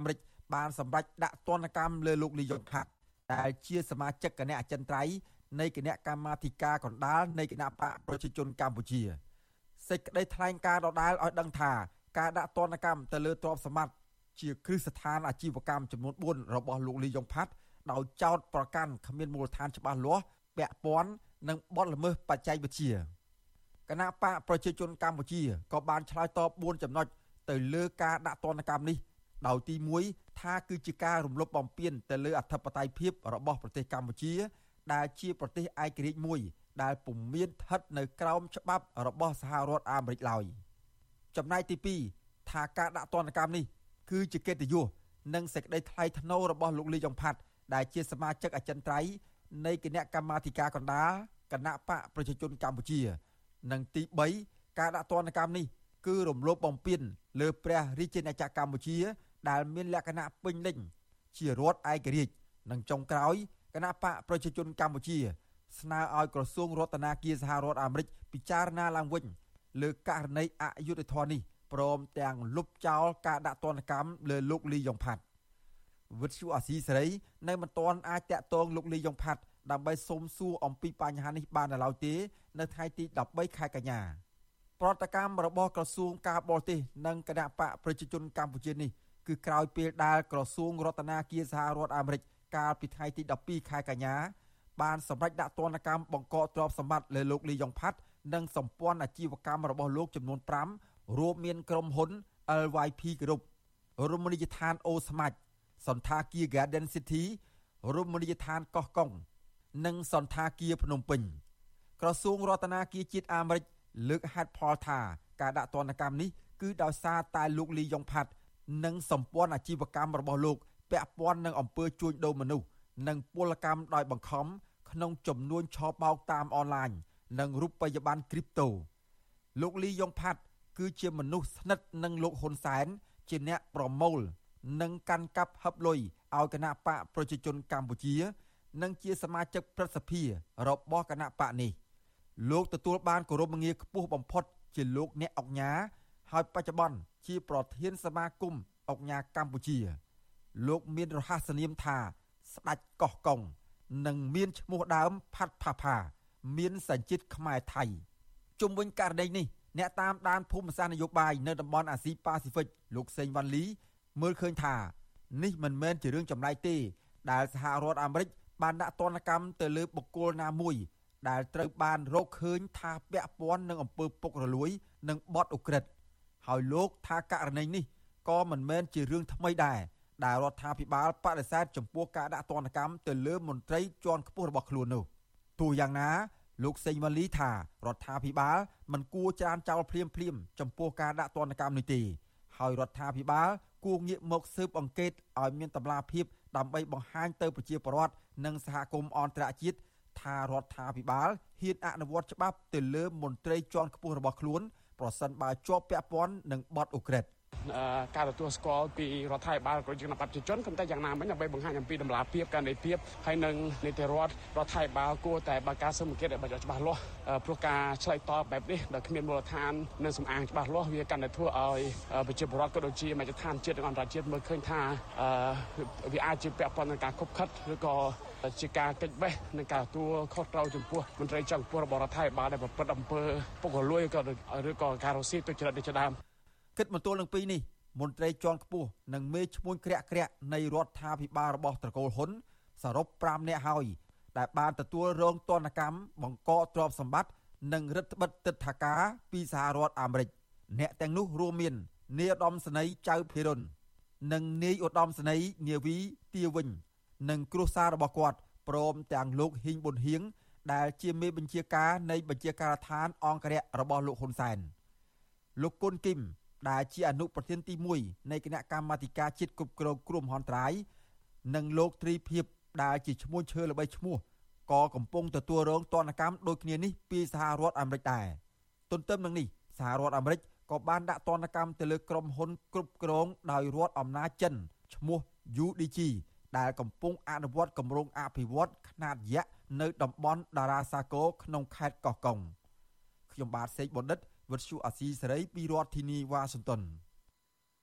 បានសម្រេចដាក់ទណ្ឌកម្មលើលោកលីយ៉ុងផាត់ដែលជាសមាជិកគណៈអចិន្ត្រៃយ៍នៃគណៈកម្មាធិការកណ្ដាលនៃគណៈបកប្រជាជនកម្ពុជាសេចក្តីថ្លែងការណ៍ដដែលឲ្យដឹងថាការដាក់ទណ្ឌកម្មទៅលើទ្រព្យសម្បត្តិជាគ្រឹះស្ថានអាជីវកម្មចំនួនបួនរបស់លោកលីយ៉ុងផាត់ដោយចោទប្រកាន់គ្មានមូលដ្ឋានច្បាស់លាស់ពាក់ព័ន្ធនឹងបទល្មើសបច្ចេកវិទ្យាគណៈបកប្រជាជនកម្ពុជាក៏បានឆ្លើយតបបួនចំណុចទៅលើការដាក់ទណ្ឌកម្មនេះដោយទីមួយថាគឺជាការរំលោភបំពានទៅលើអធិបតេយ្យភាពរបស់ប្រទេសកម្ពុជាដែលជាប្រទេសឯករាជ្យមួយដែលពុំមានស្ថិតនៅក្រោមច្បាប់របស់សហរដ្ឋអាមេរិកឡើយចំណែកទីពីរថាការដាក់ទណ្ឌកម្មនេះគឺជាកិត្តិយសនិងសេចក្តីថ្លៃថ្នូររបស់លោកលីយ៉ុងផាត់ដែលជាសមាជិកអចិន្ត្រៃយ៍នៃគណៈកម្មាធិការកណ្ដាលគណៈបកប្រជាជនកម្ពុជានិងទីបីការដាក់ទណ្ឌកម្មនេះគឺរំលោភបំពានលើព្រះរាជាណាចក្រកម្ពុជាដែលមានលក្ខណៈពេញលេញជារដ្ឋឯករាជ្យនិងចុងក្រោយគណៈបកប្រជាជនកម្ពុជាស្នើឲ្យក្រសួងរដ្ឋាភិបាលសហរដ្ឋអាមេរិកពិចារណាឡើងវិញលើករណីអយុត្តិធម៌នេះព្រមទាំងលុបចោលការដាក់ទណ្ឌកម្មលើលោកលីយ៉ុងផាត់វិទ្យុអាស៊ីសេរីនៅមិនទាន់អាចតាក់ទងលោកលីយ៉ុងផាត់ដើម្បីសុំសួរអំពីបញ្ហានេះបាននៅឡើយទេនៅថ្ងៃទីដប់បីខែកញ្ញាប្រតិកម្មរបស់ក្រសួងការបរទេសនិងគណៈបកប្រជាជនកម្ពុជានេះគឺក្រោយពេលដែលក្រសួងរដ្ឋាភិបាលសហរដ្ឋអាមេរិកកាលពីថ្ងៃទីដប់ពីរខែកញ្ញាបានសម្រេចដាក់ទណ្ឌកម្មបង្កកទ្រព្យសម្បត្តិលើលោកលីយ៉ុងផាត់និងសម្ព័ន្ធអាជីវកម្មរបស់លោកចំនួនប្រាំរួមមានក្រុមហ៊ុន แอล วาย พี Group រមណីយដ្ឋានអូស្មាច់សន្តាគារ Garden City រមណីយដ្ឋានកោះកុងនិងសន្តាគារភ្នំពេញក្រសួងរដ្ឋាភិបាលជាតិអាមេរិកលើកហេតុផលថាការដាក់ទណ្ឌកម្មនេះគឺដោយសារតែលោកលីយ៉ុងផាត់និងសម្ព័ន្ធអាជីវកម្មរបស់លោកពាក់ព័ន្ធនឹងអំពើជួញដូរមនុស្សនិងពលកម្មដោយបង្ខំក្នុងចំនួនឆបោកតាមអនឡាញនិងរូបិយប័ណ្ណគ្រីបតូលោកលីយ៉ុងផាត់គឺជាមនុស្សស្និទ្ធនឹងលោកហ៊ុនសែនជាអ្នកប្រមូលនិងកាន់កាប់ហឹបលុយឲ្យគណៈបកប្រជាជនកម្ពុជានិងជាសមាជិកព្រឹទ្ធសភារបស់គណៈបកនេះលោកទទួលបានគោរពងារខ្ពស់បំផុតជាលោកអ្នកអង្គញាហើយបច្ចុប្បន្នជាប្រធានសមាគមអង្គញាកម្ពុជាលោកមានរហស្សនាមថាស្ដេចកោះកុងនិងមានឈ្មោះដើមផាត់ផាផាមានសញ្ជាតិខ្មែរថៃជុំវិញករណីនេះអ្នកតាមដានភូមិសាស្ត្រនយោបាយនៅតំបន់អាស៊ីប៉ាស៊ីហ្វិកលោកសេងវ៉ាន់លីមើលឃើញថានេះមិនមែនជារឿងចម្លែកទេដែលសហរដ្ឋអាមេរិកបានដាក់ទណ្ឌកម្មទៅលើបុគ្គលណាមួយដែលត្រូវបានរកឃើញថាពាក់ព័ន្ធនឹងអំពើពុករលួយនិងបទឧក្រិដ្ឋហើយលោកថាករណីនេះក៏មិនមែនជារឿងថ្មីដែរដែលរដ្ឋាភិបាលបដិសេធចំពោះការដាក់ទណ្ឌកម្មទៅលើមន្ត្រីជាន់ខ្ពស់របស់ខ្លួននោះទោះយ៉ាងណាលោកសេងម៉ាលីថារដ្ឋាភិបាលមិនគួរច្រានចោលភ្លាមភ្លាមចំពោះការដាក់ទណ្ឌកម្មនេះទេហើយរដ្ឋាភិបាលគួរងាកមកស៊ើបអង្កេតឲ្យមានតម្លាភាពដើម្បីបង្ហាញទៅប្រជាពលរដ្ឋនិងសហគមន៍អន្តរជាតិថារដ្ឋាភិបាលហ៊ានអនុវត្តច្បាប់ទៅលើមន្ត្រីជាន់ខ្ពស់របស់ខ្លួនប្រសិនបើជាប់ពាក់ព័ន្ធនឹងបទឧក្រិដ្ឋការទទួលស្គាល់ពីរដ្ឋាភិបាលប្រជាជនប្រជាជនក៏តែយ៉ាងណាមិញដើម្បីបង្ហាញអំពីតម្លាភាពការនីតិភាពហើយនឹងនីតិរដ្ឋរដ្ឋាភិបាលគួរតែបើកការស៊ើបអង្កេតឲ្យបានច្បាស់លាស់ព្រោះការឆ្លើយតបបែបនេះដែលគ្មានមូលដ្ឋាននិងសំអាងច្បាស់លាស់វាកាន់តែធ្វើឲ្យប្រជាពលរដ្ឋក៏ដូចជាមជ្ឈដ្ឋានជាតិនិងអន្តរជាតិមើលឃើញថាវាអាចជាពាក់ព័ន្ធនឹងការខុបខិតឬក៏ជាការកិច្ចបេះនឹងការទទួលខុសត្រូវចំពោះមន្ត្រីជាន់ខ្ពស់របស់រដ្ឋាភិបាលដែលប្រព្រឹត្តអំពើពុករលួយក៏ឬក៏ការរកស៊ីទុច្ចរិតជាដើមគិតមកទល់នឹងពីនេះមន្ត្រីជាន់ខ្ពស់និងមេឈ្មោះក្រាក់ក្រាក់នៃរដ្ឋាភិបាលរបស់ត្រកូលហ៊ុនសរុបប្រាំនាក់ហើយដែលបានទទួលរងទណ្ឌកម្មបង្កកទ្រព្យសម្បត្តិនិងរដ្ឋបិទទិដ្ឋាការពីសហរដ្ឋអាមេរិកអ្នកទាំងនោះរួមមាននាយឧត្តមសេនីយ៍ចៅភិរុននិងនាយឧត្តមសេនីយ៍នាវីទាវិញនិងគ្រួសាររបស់គាត់ព្រមទាំងលោកហ៊ីងប៊ុនហៀងដែលជាមេបញ្ជាការនៃបញ្ជាការដ្ឋានអង្គរៈរបស់លោកហ៊ុនសែនលោកគុនគីមដែលជាអនុប្រធានទីមួយនៃគណៈកម្មាធិការជាតិគ្រប់គ្រងគ្រោះមហន្តរាយនិងលោកទ្រីភិបដែលជាឈ្មោះឈើល្បីឈ្មោះក៏កំពុងទទួលរងទណ្ឌកម្មដូចគ្នានេះពីសហរដ្ឋអាមេរិកដែរទន្ទឹមនឹងនេះសហរដ្ឋអាមេរិកក៏បានដាក់ទណ្ឌកម្មទៅលើក្រុមហ៊ុនគ្រប់គ្រងដោយរដ្ឋអំណាចចិនឈ្មោះ យូ ឌី ជី ដែលកំពុងអនុវត្តគម្រោងអភិវឌ្ឍខ្នាតយក្សនៅតំបន់តារាសាគរក្នុងខេត្តកោះកុងខ្ញុំបាទសេកបណ្ឌិតវិទ្យុអាស៊ីសេរីពីរដ្ឋធានីវ៉ាស៊ីនតោន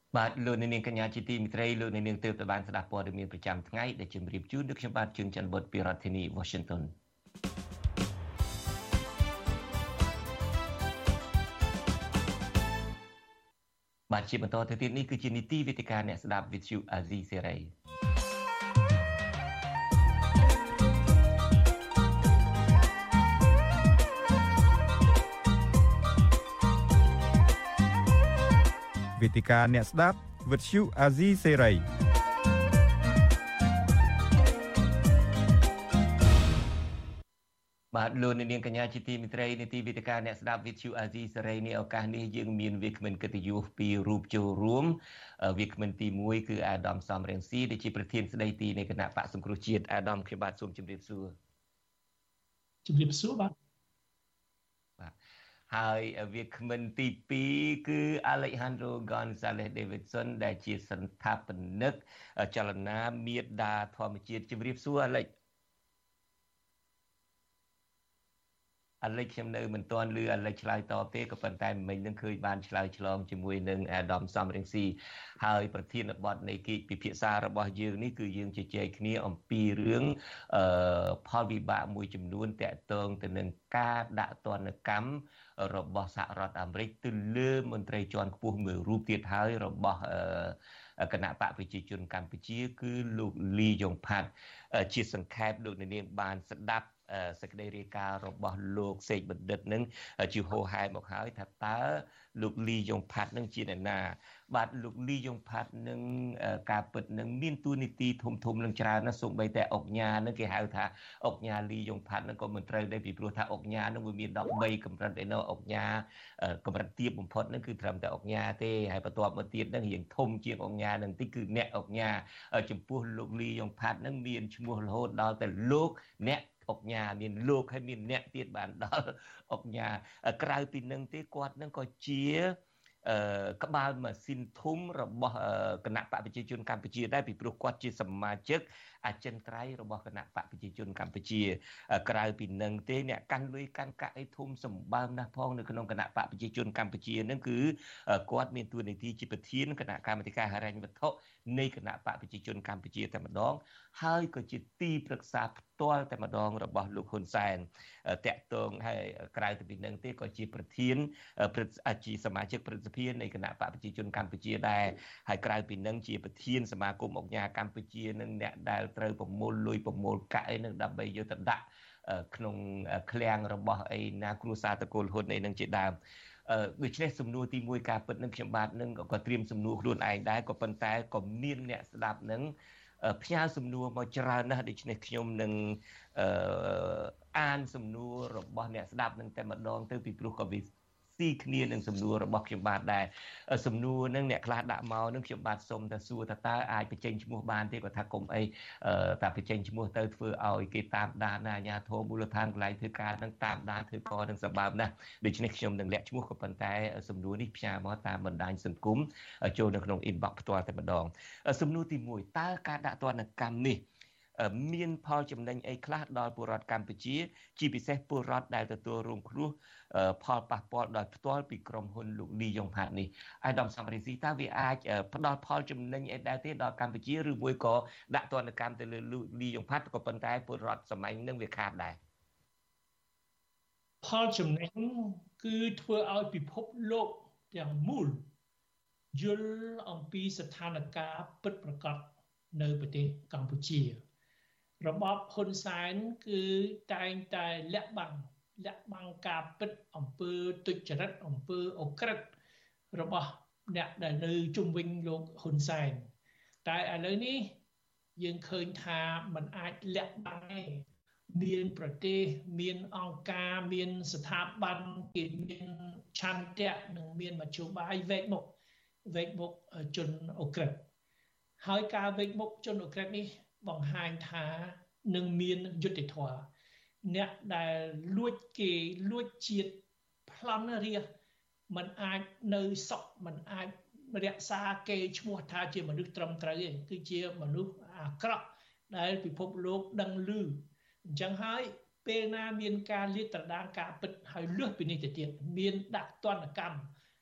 បាទលោកនាងកញ្ញាជាទីមេត្រីលោកនាងទើបតែបានស្ដាប់ព័ត៌មានប្រចាំថ្ងៃដែលជម្រាបជូនដល់ខ្ញុំបាទជឿនច័ន្ទបុត្រពីរដ្ឋធានី Washington បាទជាបន្តទៅទៀតនេះគឺជានីតិវិទ្យាអ្នកស្ដាប់ Vithu Azizi Serai វេទិកាអ្នកស្ដាប់វិទ្យុ Azizi Serai បាទលោកនាងកញ្ញាជាទីមេត្រីនីតិវិទ្យាអ្នកស្ដាប់វិទ្យុ Azizi Serai នេះឱកាសនេះយើងមានវាគ្មិនកិត្តិយសពីររូបចូលរួមវាគ្មិនទីមួយគឺអាដាមសំរងស៊ីដែលជាប្រធានស្ដីទីនៃគណៈបកសង្គ្រោះជាតិអាដាមខ្ញុំបាទសូមជម្រាបសួរជម្រាបសួរបាទបាទហើយវាគ្មិនទីពីរគឺ Alejandro Gonzalez Davidson ដែលជាសន្តាបនិកចលនាមេដាធម្មជាតិជម្រាបសួរ Alex Alex ខ្ញុំនៅមិនទាន់ឮ Alex ឆ្លើយតបទេក៏ប៉ុន្តែមិញនឹងឃើញបានឆ្លើយឆ្លងជាមួយនឹងអាដាមសំរងស៊ីហើយប្រធានបទនៃកិច្ចពិភាក្សារបស់យើងនេះគឺយើងជជែកគ្នាអំពីរឿងអឺផលវិបាកមួយចំនួនតាក់ទងទៅនឹងការដាក់ទណ្ឌកម្មរបស់សហរដ្ឋអាមេរិកទៅលើមន្ត្រីជាន់ខ្ពស់មួយរូបទៀតហើយរបស់អឺគណៈបកប្រជាជនកម្ពុជាគឺលោកលីយ៉ុងផាត់ជាសង្ខេបលោកនាងបានស្ដាប់សេចក្តីរាយការណ៍របស់លោកសេកបណ្ឌិតនឹងជាហោហែមកហើយថាតើលោកលីយ៉ុងផាត់នឹងជាអ្នកណាបាទលោកលីយ៉ុងផាត់នឹងការពិតនឹងមានទួនាទីធំធំនឹងច្រើនណាស់សូម្បីតែអុកញ៉ានឹងគេហៅថាអុកញ៉ាលីយ៉ុងផាត់នឹងក៏មិនត្រូវដែរពីព្រោះថាអុកញ៉ានឹងវាមានដប់បីកម្រិតឯណោះអុកញ៉ាកម្រិតទាបបំផុតនឹងគឺត្រឹមតែអុកញ៉ាទេហើយបន្ទាប់មកទៀតនឹងរៀងធំជាងអុកញ៉ានឹងតិចគឺអ្នកអុកញ៉ាចំពោះលោកលីយ៉ុងផាត់នឹងមានឈ្មោះរហូតដល់តែលោកអ្នកអុកញ៉ាមានលោកហើយមានអ្នកទៀតបានដល់អុកញ៉ាក្រៅពីនឹងទេគាត់នឹងក៏ជាអឺក្បាលម៉ាស៊ីនធំរបស់គណៈបកប្រជាជនកម្ពុជាដែរពីព្រោះគាត់ជាសមាជិកអចិន្ត្រៃយ៍របស់គណៈបកប្រជាជនកម្ពុជាក្រៅពីនឹងទេអ្នកកាន់លុយកាន់កាក់អីធំសម្បើមណាស់ផងនៅក្នុងគណៈបកប្រជាជនកម្ពុជានឹងគឺគាត់មានតួនាទីជាប្រធានគណៈកម្មាធិការហិរញ្ញវត្ថុនៃគណៈបកប្រជាជនកម្ពុជាតែម្ដងហើយក៏ជាទីប្រឹក្សាផ្ទាល់តែម្ដងរបស់លោកហ៊ុនសែនតាក់ទងហើយក្រៅពីនឹងទេក៏ជាប្រធានព្រឹទ្ធជាសមាជិកព្រឹទ្ធសភានៃគណៈបកប្រជាជនកម្ពុជាដែរហើយក្រៅពីនឹងជាប្រធានសមាគមអុកញ៉ាកម្ពុជានឹងអ្នកដែលត្រូវប្រមូលលុយប្រមូលកាក់អីនឹងដើម្បីយកទៅដាក់ក្នុងឃ្លាំងរបស់អីណាគ្រួសារតកូលហ៊ុនអីនឹងជាដើមដូច្នេះសំណួរទីមួយការពិតនឹងខ្ញុំបាទនឹងក៏ត្រៀមសំណួរខ្លួនឯងដែរក៏ប៉ុន្តែក៏មានអ្នកស្ដាប់នឹងផ្ញើសំណួរមកច្រើនណាស់ដូច្នេះខ្ញុំនឹងអានសំណួររបស់អ្នកស្ដាប់នឹងតែម្ដងទៅពីព្រោះក៏វាស៊ីគ្នានឹងសំណួររបស់ខ្ញុំបាទដែរសំណួរនឹងអ្នកខ្លះដាក់មកនឹងខ្ញុំបាទសូមតែសួរថាតើអាចបញ្ចេញឈ្មោះបានទេគាត់ថាកុំអីតែបញ្ចេញឈ្មោះទៅធ្វើឲ្យគេតាមដានអាជ្ញាធរមូលដ្ឋានកន្លែងធ្វើការនឹងតាមដានធ្វើកនឹងសម្បើមណាស់ដូច្នេះខ្ញុំនឹងលាក់ឈ្មោះក៏ប៉ុន្តែសំណួរនេះផ្សាយមកតាមបណ្ដាញសង្គមចូលនៅក្នុង inbox ផ្ទាល់តែម្ដងសំណួរទីមួយតើការដាក់ទណ្ឌកម្មនេះមានផលចំណេញអីខ្លះដល់ពលរដ្ឋកម្ពុជាជាពិសេសពលរដ្ឋដែលទទួលរងគ្រោះផលប៉ះពាល់ដោយផ្ទាល់ពីក្រុមហ៊ុនលោកលីយ៉ុងផាត់នេះអាដាមសំរងស៊ីតើវាអាចផ្ដល់ផលចំណេញអីដែរទេដល់កម្ពុជាឬមួយក៏ដាក់ទណ្ឌកម្មទៅលើលោកលីយ៉ុងផាត់ក៏ប៉ុន្តែពលរដ្ឋសម័យនឹងវាខាតដែរផលចំណេញគឺធ្វើឲ្យពិភពលោកទាំងមូលយល់អំពីស្ថានភាពពិតប្រាកដនៅប្រទេសកម្ពុជារបបហ៊ុនសែនគឺតែងតែលាក់បាំងលាក់បាំងការពិតអំពើទុច្ចរិតអំពើអូក្រិដ្ឋរបស់អ្នកដែលនៅជុំវិញលោកហ៊ុនសែនតែឥឡូវនេះយើងឃើញថាมันអាចលាក់បាំងទេមានប្រទេសមានអង្គការមានស្ថាប័នគេមានឆន្ទៈនិងមានមធ្យោបាយវែកមុខវែកមុខជនអូក្រិដ្ឋហើយការវែកមុខជនអូក្រិដ្ឋនេះបង្ហាញថានឹងមានយុត្តិធម៌អ្នកដែលលួចគេលួចជាតិប្លន់រាសมันអាចនៅសក់มันអាចរក្សាគេឈ្មោះថាជាមនុស្សត្រឹមត្រូវទេគឺជាមនុស្សអាក្រក់ដែលពិភពលោកដឹងឮអញ្ចឹងហើយពេលណាមានការលាតត្រដាងការពិតហើយលើសពីនេះទៅទៀតមានដាក់ទណ្ឌកម្ម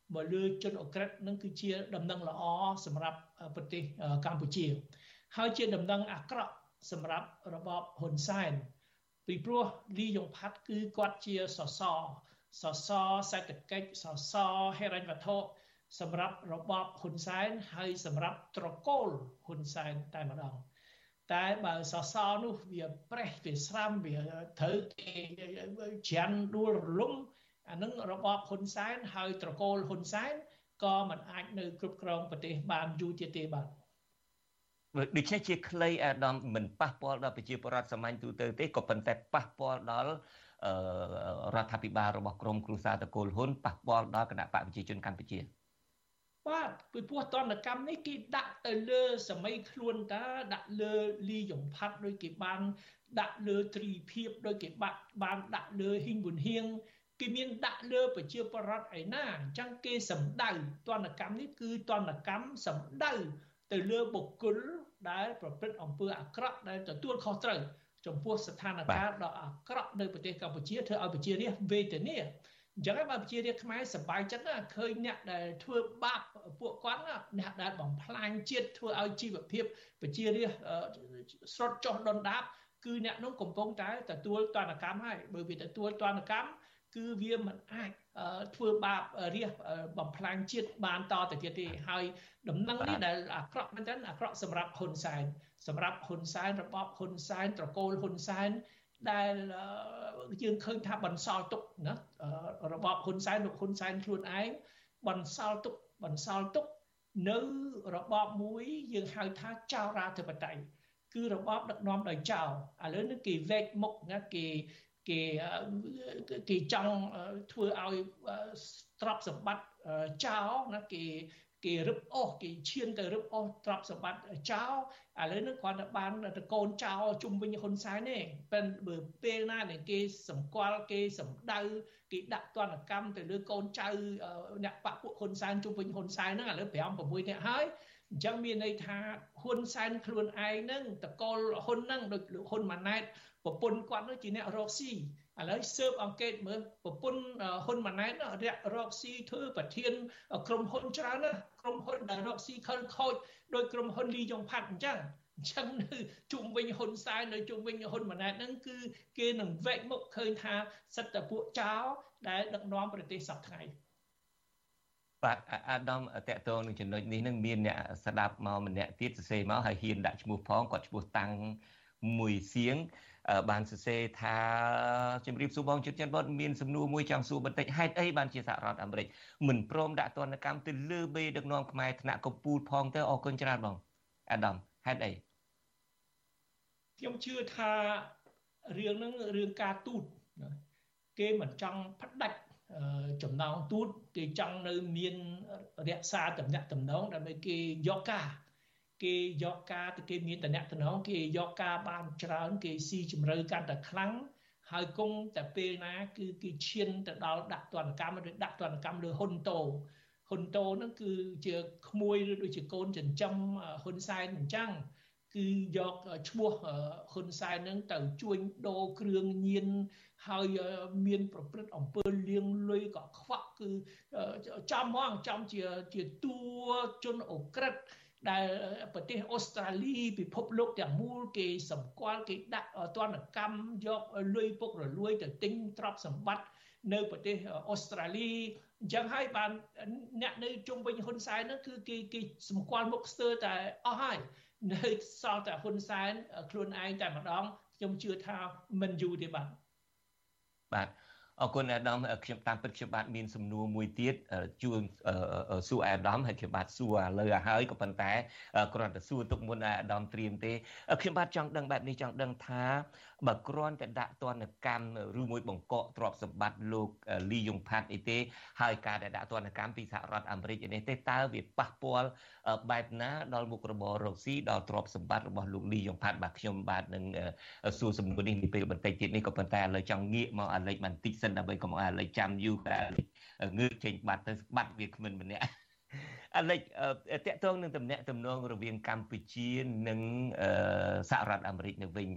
មកលើជនអូក្រិតនឹងគឺជាដំណឹងល្អសម្រាប់ប្រទេសកម្ពុជាហើយជាដំណឹងអាក្រក់សម្រាប់របបហ៊ុនសែនពីព្រោះលីយ៉ុងផាត់គឺគាត់ជាសសរសសរសេដ្ឋកិច្ចសសរហិរញ្ញវត្ថុសម្រាប់របបហ៊ុនសែនហើយសម្រាប់ត្រកូលហ៊ុនសែនតែម្ដងតែបើសសរនោះវាប្រេះវាស្រាំវាត្រូវគេច្រានដួលរលំអានឹងរបបហ៊ុនសែនហើយត្រកូលហ៊ុនសែនក៏មិនអាចនៅគ្រប់គ្រងប្រទេសបានយូរទៀតទេបាទដូច្នេះជាខ្លីអាដាមមិនប៉ះពាល់ដល់ប្រជាពលរដ្ឋសាមញ្ញទូទៅទេក៏ប៉ុន្តែប៉ះពាល់ដល់រដ្ឋាភិបាលរបស់ក្រមគ្រួសារត្រកូលហ៊ុនប៉ះពាល់ដល់គណៈបកប្រជាជនកម្ពុជាបាទពីព្រោះតនកម្មនេះគេដាក់ទៅលើសម័យខ្លួនតាដាក់លើលីយ៉ុងផាត់ដោយគេបានដាក់លើត្រីភិបដោយគេបាក់បានដាក់លើហ៊ីងប៊ុនហៀងគេមានដាក់លើប្រជាពលរដ្ឋឯណាអញ្ចឹងគេសម្ដៅតនកម្មនេះគឺតនកម្មសម្ដៅទៅលើបុគ្គលដែលប្រព្រឹត្តអំពើអាក្រក់ដែលទទួលខុសត្រូវចំពោះស្ថានភាពដ៏អាក្រក់នៅប្រទេសកម្ពុជាធ្វើឲ្យប្រជារាស្ត្រវេទនាអញ្ចឹងហើយបើប្រជារាស្ត្រខ្មែរសប្បាយចិត្តណាឃើញអ្នកដែលធ្វើបាបពួកគាត់ណាអ្នកដែលបំផ្លាញជាតិធ្វើឲ្យជីវភាពប្រជារាស្ត្រស្រុតចុះដុនដាបគឺអ្នកនោះកំពុងតែទទួលទណ្ឌកម្មហើយបើវាទទួលទណ្ឌកម្មគឺវាមិនអាចធ្វើបាបរាស្ត្របំផ្លាញជាតិបានតទៅទៀតទេហើយដំណឹងនេះដែលអាក្រក់មែនទែនអាក្រក់សម្រាប់ហ៊ុនសែនសម្រាប់ហ៊ុនសែនរបបហ៊ុនសែនត្រកូលហ៊ុនសែនដែលយើងឃើញថាបន្សល់ទុកណារបបហ៊ុនសែនលោកហ៊ុនសែនខ្លួនឯងបន្សល់ទុកបន្សល់ទុកនៅរបបមួយយើងហៅថាចៅរដ្ឋាធិបតេយ្យគឺរបបដឹកនាំដោយចៅឥឡូវនេះគេវែកមុខណាគេគេគេចង់ធ្វើឲ្យទ្រព្យសម្បត្តិចោលណាគេគេរឹបអូសគេឈានទៅរឹបអូសទ្រព្យសម្បត្តិចោលឥឡូវនេះគាត់ទៅបានតកូនចោលជុំវិញហ៊ុនសែនទេពេលបើពេលណាដែលគេសម្គាល់គេសម្ដៅគេដាក់ទណ្ឌកម្មទៅលើកូនចៅអ្នកបកពួកហ៊ុនសែនជុំវិញហ៊ុនសែនហ្នឹងឥឡូវប្រាំប្រាំមួយនាក់ហើយអញ្ចឹងមានន័យថាហ៊ុនសែនខ្លួនឯងហ្នឹងតកូលហ៊ុនហ្នឹងដូចលោកហ៊ុនម៉ាណែតប្រពន្ធគាត់នោះជាអ្នករកស៊ីឥឡូវស៊ើបអង្កេតមើលប្រពន្ធហ៊ុនម៉ាណែតរករកស៊ីធ្វើប្រធានក្រុមហ៊ុនច្រើនណាស់ក្រុមហ៊ុនដែលរកស៊ីខលខូចដោយក្រុមហ៊ុនលីយ៉ុងផាត់អញ្ចឹងអញ្ចឹងនៅជុំវិញហ៊ុនសែននៅជុំវិញហ៊ុនម៉ាណែតហ្នឹងគឺគេនឹងវែកមុខឃើញថាសិទ្ធិពួកចៅដែលដឹកនាំប្រទេសសពថ្ងៃបាទអាដាមតកតងនឹងចំណុចនេះនឹងមានអ្នកស្ដាប់មកម្នាក់ទៀតសរសេរមកហើយហ៊ានដាក់ឈ្មោះផងគាត់ឈ្មោះតាំងមួយសៀងបានសរសេរថាជំរាបសួរបងជិតចិនបងមានសំណួរមួយចង់សួរបន្តិចហេតុអីបានជាសហរដ្ឋអាមេរិកមិនព្រមដាក់ទណ្ឌកម្មទៅលើបេដឹកនាំខ្មែរថ្នាក់កម្ពុជាផងទៅអរគុណច្រើនបងអាដាមហេតុអីខ្ញុំជឿថារឿងហ្នឹងរឿងការទូតគេមិនចង់ផ្ដាច់ចំណងទូតគេចង់នៅមានរក្សាតំណែងតំណងដើម្បីគេយកការគេយកការទៅគេមានតំណែងតំណងគេយកការបានច្រើនគេស៊ីជម្រៅកាន់តែខ្លាំងហើយគង់តែពេលណាគឺគេឈានទៅដល់ដាក់ទណ្ឌកម្មឬដាក់ទណ្ឌកម្មលើហ៊ុនតូហ៊ុនតូហ្នឹងគឺជាក្មួយឬដូចជាកូនចិញ្ចឹមហ៊ុនសែនអញ្ចឹងគឺយកឈ្មោះហ៊ុនសែនហ្នឹងទៅជួញដូរគ្រឿងញៀនហើយមានប្រព្រឹត្តអំពើលាងលុយក៏ខ្វក់គឺចំហ្មងចំជាជាតួជនអូក្រិតដែលប្រទេសអូស្ត្រាលីពិភពលោកទាំងមូលគេសម្គាល់គេដាក់ទណ្ឌកម្មយកលុយពុករលួយទៅទិញទ្រព្យសម្បត្តិនៅប្រទេសអូស្ត្រាលីអញ្ចឹងហើយបានអ្នកនៅជុំវិញហ៊ុនសែនហ្នឹងគឺគេគេសម្គាល់មុខស្ទើរតែអស់ហើយនៅសល់តែហ៊ុនសែនខ្លួនឯងតែម្ដងខ្ញុំជឿថាមិនយូរទេបាទបាទអរគុណអាដាមខ្ញុំតាមពិតខ្ញុំបាទមានសំណួរមួយទៀតជួនសួរអាដាមហើយខ្ញុំបាទសួរឥឡូវឲ្យហើយក៏ប៉ុន្តែគ្រាន់តែសួរទុកមុនអាដាមត្រៀមទេខ្ញុំបាទចង់ដឹងបែបនេះចង់ដឹងថាបើគ្រាន់តែដាក់ទណ្ឌកម្មឬមួយបង្កកទ្រព្យសម្បត្តិលោកលីយ៉ុងផាត់អីទេហើយការដែលដាក់ទណ្ឌកម្មពីសហរដ្ឋអាមេរិកនេះទេតើវាប៉ះពាល់បែបណាដល់មុខរបររកស៊ីដល់ទ្រព្យសម្បត្តិរបស់លោកលីយ៉ុងផាត់បាទខ្ញុំបាទនឹងសួរសំណួរនេះនាពេលបន្តិចទៀតនេះក៏ប៉ុន្តែឥឡូវចង់ងាកមកអាលេចបន្តិចសិនដើម្បីកុំឲ្យអាលេចចាំយូរតែងើបចេញបាត់ទៅបាត់វាគ្មិនម្នាក់អាលេចតកតងនឹងតំណែងតំណងរវាងកម្ពុជានិងសហរដ្ឋអាមេរិកនៅវិញ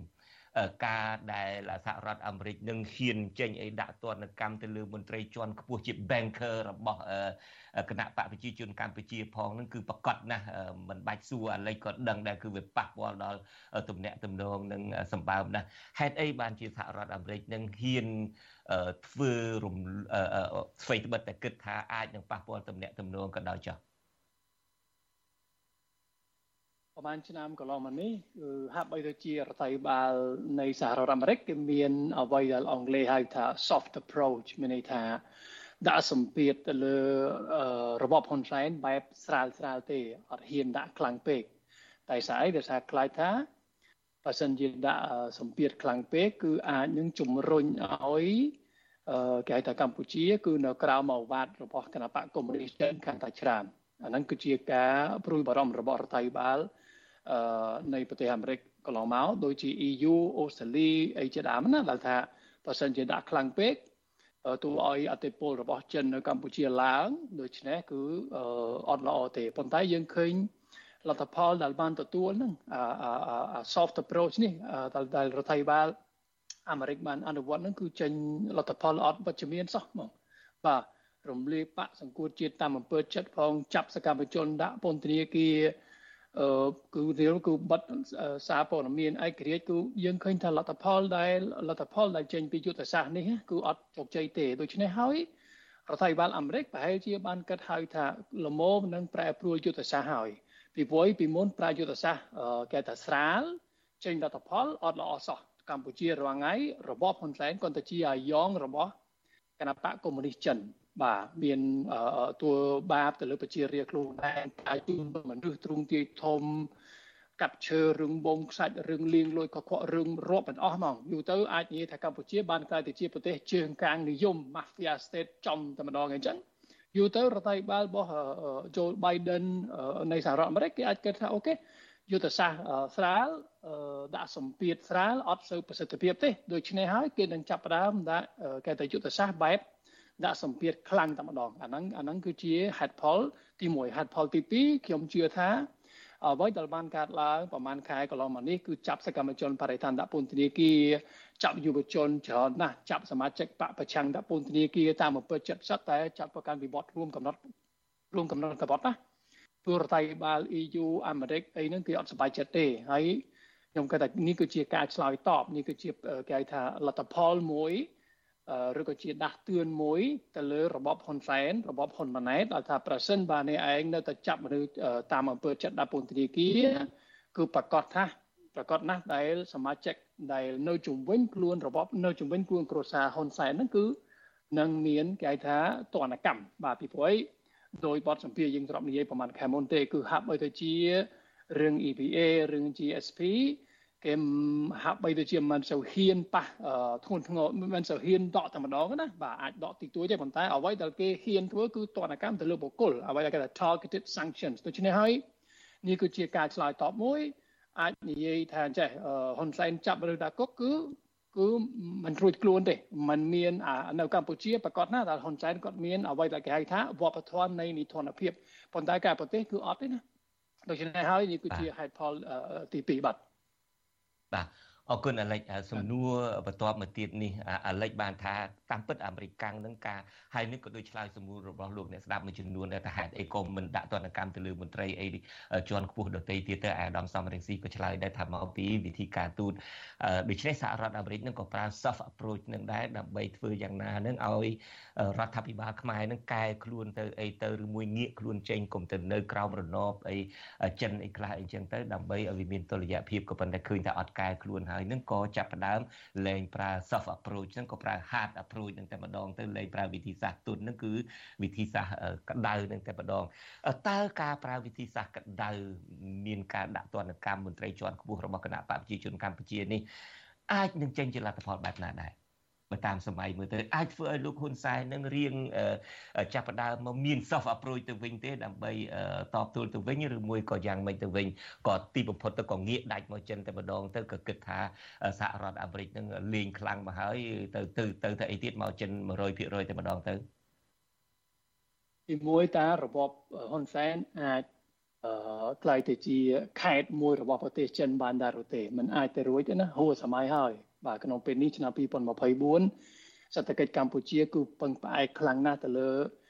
ការដែលសហរដ្ឋអាមេរិកនឹងហ៊ានចេញអីដាក់ទណ្ឌកម្មទៅលើមន្ត្រីជាន់ខ្ពស់ជា banker របស់គណៈបកប្រជាជនកម្ពុជាផងហ្នឹងគឺប្រកាសណាស់មិនបាច់សួរអាឡិចក៏ដឹងដែរគឺវាប៉ះពាល់ដល់ទំនាក់ទំនងនឹងសម្បើមណាស់ហេតុអីបានជាសហរដ្ឋអាមេរិកនឹងហ៊ានធ្វើរំស្វ័យត្បិតតែគិតថាអាចនឹងប៉ះពាល់ទំនាក់ទំនងក៏ដោយចុះប្រហែលឆ្នាំកន្លងមកនេះគឺហាក់បីដូចជារដ្ឋាភិបាលនៃសហរដ្ឋអាមេរិកគេមានអ្វីដែលអង់គ្លេសហៅថា soft approach មានន័យថាដាក់សម្ពាធទៅលើរបបហ៊ុនសែនបែបស្រាលស្រាលទេអត់ហ៊ានដាក់ខ្លាំងពេកតែស្អីដែលថាខ្លាចថាបើសិនជាដាក់សម្ពាធខ្លាំងពេកគឺអាចនឹងជំរុញឲ្យគេហៅថាកម្ពុជាគឺនៅក្រៅមកវត្តរបស់គណបកកុម្មុយនីសចិនកាន់តែច្រើនអាហ្នឹងគឺជាការព្រួយបារម្ភរបស់រដ្ឋាភិបាលនៃប្រទេសអាមេរិកកន្លងមកដូចជា E U អូស្ត្រាលីអីជាដើមណាដែលថាបើសិនជាដាក់ខ្លាំងពេកទោះឲ្យអតិពលរបស់ចិននៅកម្ពុជាឡើងដូច្នេះគឺអត់ល្អទេប៉ុន្តែយើងឃើញលទ្ធផលដែលបានទទួលហ្នឹងអា soft approach នេះដែលរដ្ឋាភិបាលអាមេរិកបានអនុវត្តហ្នឹងគឺចេញលទ្ធផលអត់វិជ្ជមានសោះហ្មងបាទរំលាយបកសង្គ្រោះជាតិតាមអំពើចិត្តផងចាប់សកម្មជនដាក់ពន្ធនាគារអឺគឺរៀលគឺបិទសារព័ត៌មានឯករាជ្យគឺយើងឃើញថាលទ្ធផលដែលលទ្ធផលដែលចេញពីយុទ្ធសាស្ត្រនេះគឺអត់ជោគជ័យទេដូច្នេះហើយរដ្ឋាភិបាលអាមេរិកប្រហែលជាបានគិតហៅថាលមមនឹងប្រែប្រួលយុទ្ធសាស្ត្រហើយពីព្រោះពីមុនប្រែយុទ្ធសាស្ត្រគេថាស្រាលចេញលទ្ធផលអត់ល្អសោះកម្ពុជារាល់ថ្ងៃរបបហ៊ុនសែនគាត់ទៅជាអាយ៉ងរបស់គណបកកុម្មុយនីសចិនបាទមានតួបាបទៅលើប្រជារាស្ត្រខ្លួនដែរតែជួនមនុស្សទ្រង់ទាយធំកាប់ឈើរឹងបងខ្សាច់រឹងលៀងលួយកខ្វក់រឹងរាប់មិនអស់ហ្មងយូរទៅអាចនិយាយថាកម្ពុជាបានក្លាយទៅជាប្រទេសជើងកាងនិយម Mafia State ចំតែម្ដងអញ្ចឹងយូរទៅរដ្ឋាភិបាលរបស់ Joe Biden នៃសហរដ្ឋអាមេរិកគេអាចគិតថាអូខេយុទ្ធសាស្ត្រស្រាលដាក់សម្ពាធស្រាលអត់សូវប្រសិទ្ធភាពទេដូច្នេះហើយគេនឹងចាប់ផ្ដើមដាក់គេថាយុទ្ធសាស្ត្របែបដាក់សម្ពាធខ្លាំងតែម្ដងអាហ្នឹងអាហ្នឹងគឺជាហេតុផលទីមួយហេតុផលទីពីរខ្ញុំជឿថាអ្វីដែលបានកើតឡើងប្រហែលខែកន្លងមកនេះគឺចាប់សកម្មជនបរិស្ថានដាក់ពន្ធនាគារចាប់យុវជនច្រើនណាស់ចាប់សមាជិកបកប្រឆាំងដាក់ពន្ធនាគារតាមអំពើចិត្តសឹកតែចាប់ប្រកាន់វិវត្តរួមកំណត់រួមកំណត់កបត់ណាព្រោះរដ្ឋាភិបាល E U អាមេរិកអីហ្នឹងគេអត់សប្បាយចិត្តទេហើយខ្ញុំគិតថានេះគឺជាការឆ្លើយតបនេះគឺជាគេហៅថាលទ្ធផលមួយឬក៏ជាដាស់តឿនមួយទៅលើរបបហ៊ុនសែនរបបហ៊ុនម៉ាណែតដែលថាប្រសិនបើអ្នកឯងនៅតែចាប់មនុស្សតាមអំពើចិត្តដាក់ពន្ធនាគារគឺប្រកាសថាប្រកាសណាស់ដែលសមាជិកដែលនៅជំវិញខ្លួនរបបនៅជំវិញខ្លួនគ្រួសារហ៊ុនសែនហ្នឹងគឺនឹងមានគេថាទណ្ឌកម្មបាទពីព្រោះដោយបទសម្ភាសន៍យើងធ្លាប់និយាយប្រហែលខែមុនទេគឺហាក់បីទៅជារឿង E P A រឿង G S P គេហាក់បីទៅជាមិនសូវហ៊ានប៉ះធ្ងន់ធ្ងរមិនសូវហ៊ានដកតែម្ដងណាបាទអាចដកតិចតួចទេប៉ុន្តែអ្វីដែលគេហ៊ានធ្វើគឺទណ្ឌកម្មទៅលើបុគ្គលអ្វីដែលគេថា targeted sanctions ដូច្នេះហើយនេះគឺជាការឆ្លើយតបមួយអាចនិយាយថាចេះហ៊ុនសែនចាប់ឬដាក់គុកគឺគឺមិនរួចខ្លួនទេมันមាននៅកម្ពុជាប្រកាសណាស់ថាហ៊ុនសែនគាត់មានអ្វីដែលគេហៅថាវប្បធម៌នៃនិធនភាពប៉ុន្តែការប្រទេសគឺអត់ទេណាដូច្នេះហើយនេះគឺជាហេតុផលទីពីរបាទបាទអរគុណអាលិចសំណួរបន្ទាប់មកទៀតនេះអាលិចបានថាតាមពិតអាមេរិកកាំងនឹងការហើយនេះក៏ដូចឆ្លើយសំណួររបស់លោកអ្នកស្ដាប់មួយចំនួនដែរថាហេតុអីក៏មិនដាក់ទណ្ឌកម្មទៅលើមន្ត្រីអីជាន់ខ្ពស់ដទៃទៀតទៅអាដាមសំរងស៊ីក៏ឆ្លើយដែរថាមកពីវិធីការទូតដូច្នេះសហរដ្ឋអាមេរិកនឹងក៏ប្រើ soft approach នឹងដែរដើម្បីធ្វើយ៉ាងណានឹងឲ្យរដ្ឋាភិបាលខ្មែរនឹងកែខ្លួនទៅអីទៅឬមួយងាកខ្លួនចេញកុំទៅនៅក្រោមរណបអីចិនអីខ្លះអីចឹងទៅដើម្បីឲ្យវាមានតុល្យភាពក៏ប៉ុន្តែឃើញថាអត់កែខ្លួនហើយនឹងក៏ចាប់ផ្ដើមលែងប្រើ soft approach ហ្នឹងក៏ប្រើ hard approach ហ្នឹងតែម្ដងទៅលែងប្រើវិធីសាស្ត្រទុនហ្នឹងគឺវិធីសាស្ត្រក្តៅហ្នឹងតែម្ដងតើការប្រើវិធីសាស្ត្រក្តៅមានការដាក់ទណ្ឌកម្មមន្ត្រីជាន់ខ្ពស់របស់គណៈបកប្រជាជនកម្ពុជានេះអាចនឹងចេញជាលទ្ធផលបែបណាដែរបើតាមសម័យមើលទៅអាចធ្វើឲ្យលោកហ៊ុនសែននឹងរៀងចាប់ផ្ដើមមកមាន soft approach ទៅវិញទេដើម្បីតបទល់ទៅវិញឬមួយក៏យ៉ាងម៉េចទៅវិញក៏ទីបំផុតទៅក៏ងាកដាច់មកចិនតែម្ដងទៅក៏គិតថាសហរដ្ឋអាមេរិកនឹងលេងខ្លាំងមកហើយទៅទៅទៅទៅអីទៀតមកចិន một trăm phần trăm តែម្ដងទៅទីមួយតារបបហ៊ុនសែនអាចខ្លាយទៅជាខេត្តមួយរបស់ប្រទេសចិនបានដែរទេមិនអាចទៅរួចទេណាហួសសម័យហើយបាទក្នុងពេលនេះឆ្នាំពីរពាន់ម្ភៃបួនសេដ្ឋកិច្ចកម្ពុជាគឺពឹងផ្អែកខ្លាំងណាស់ទៅលើ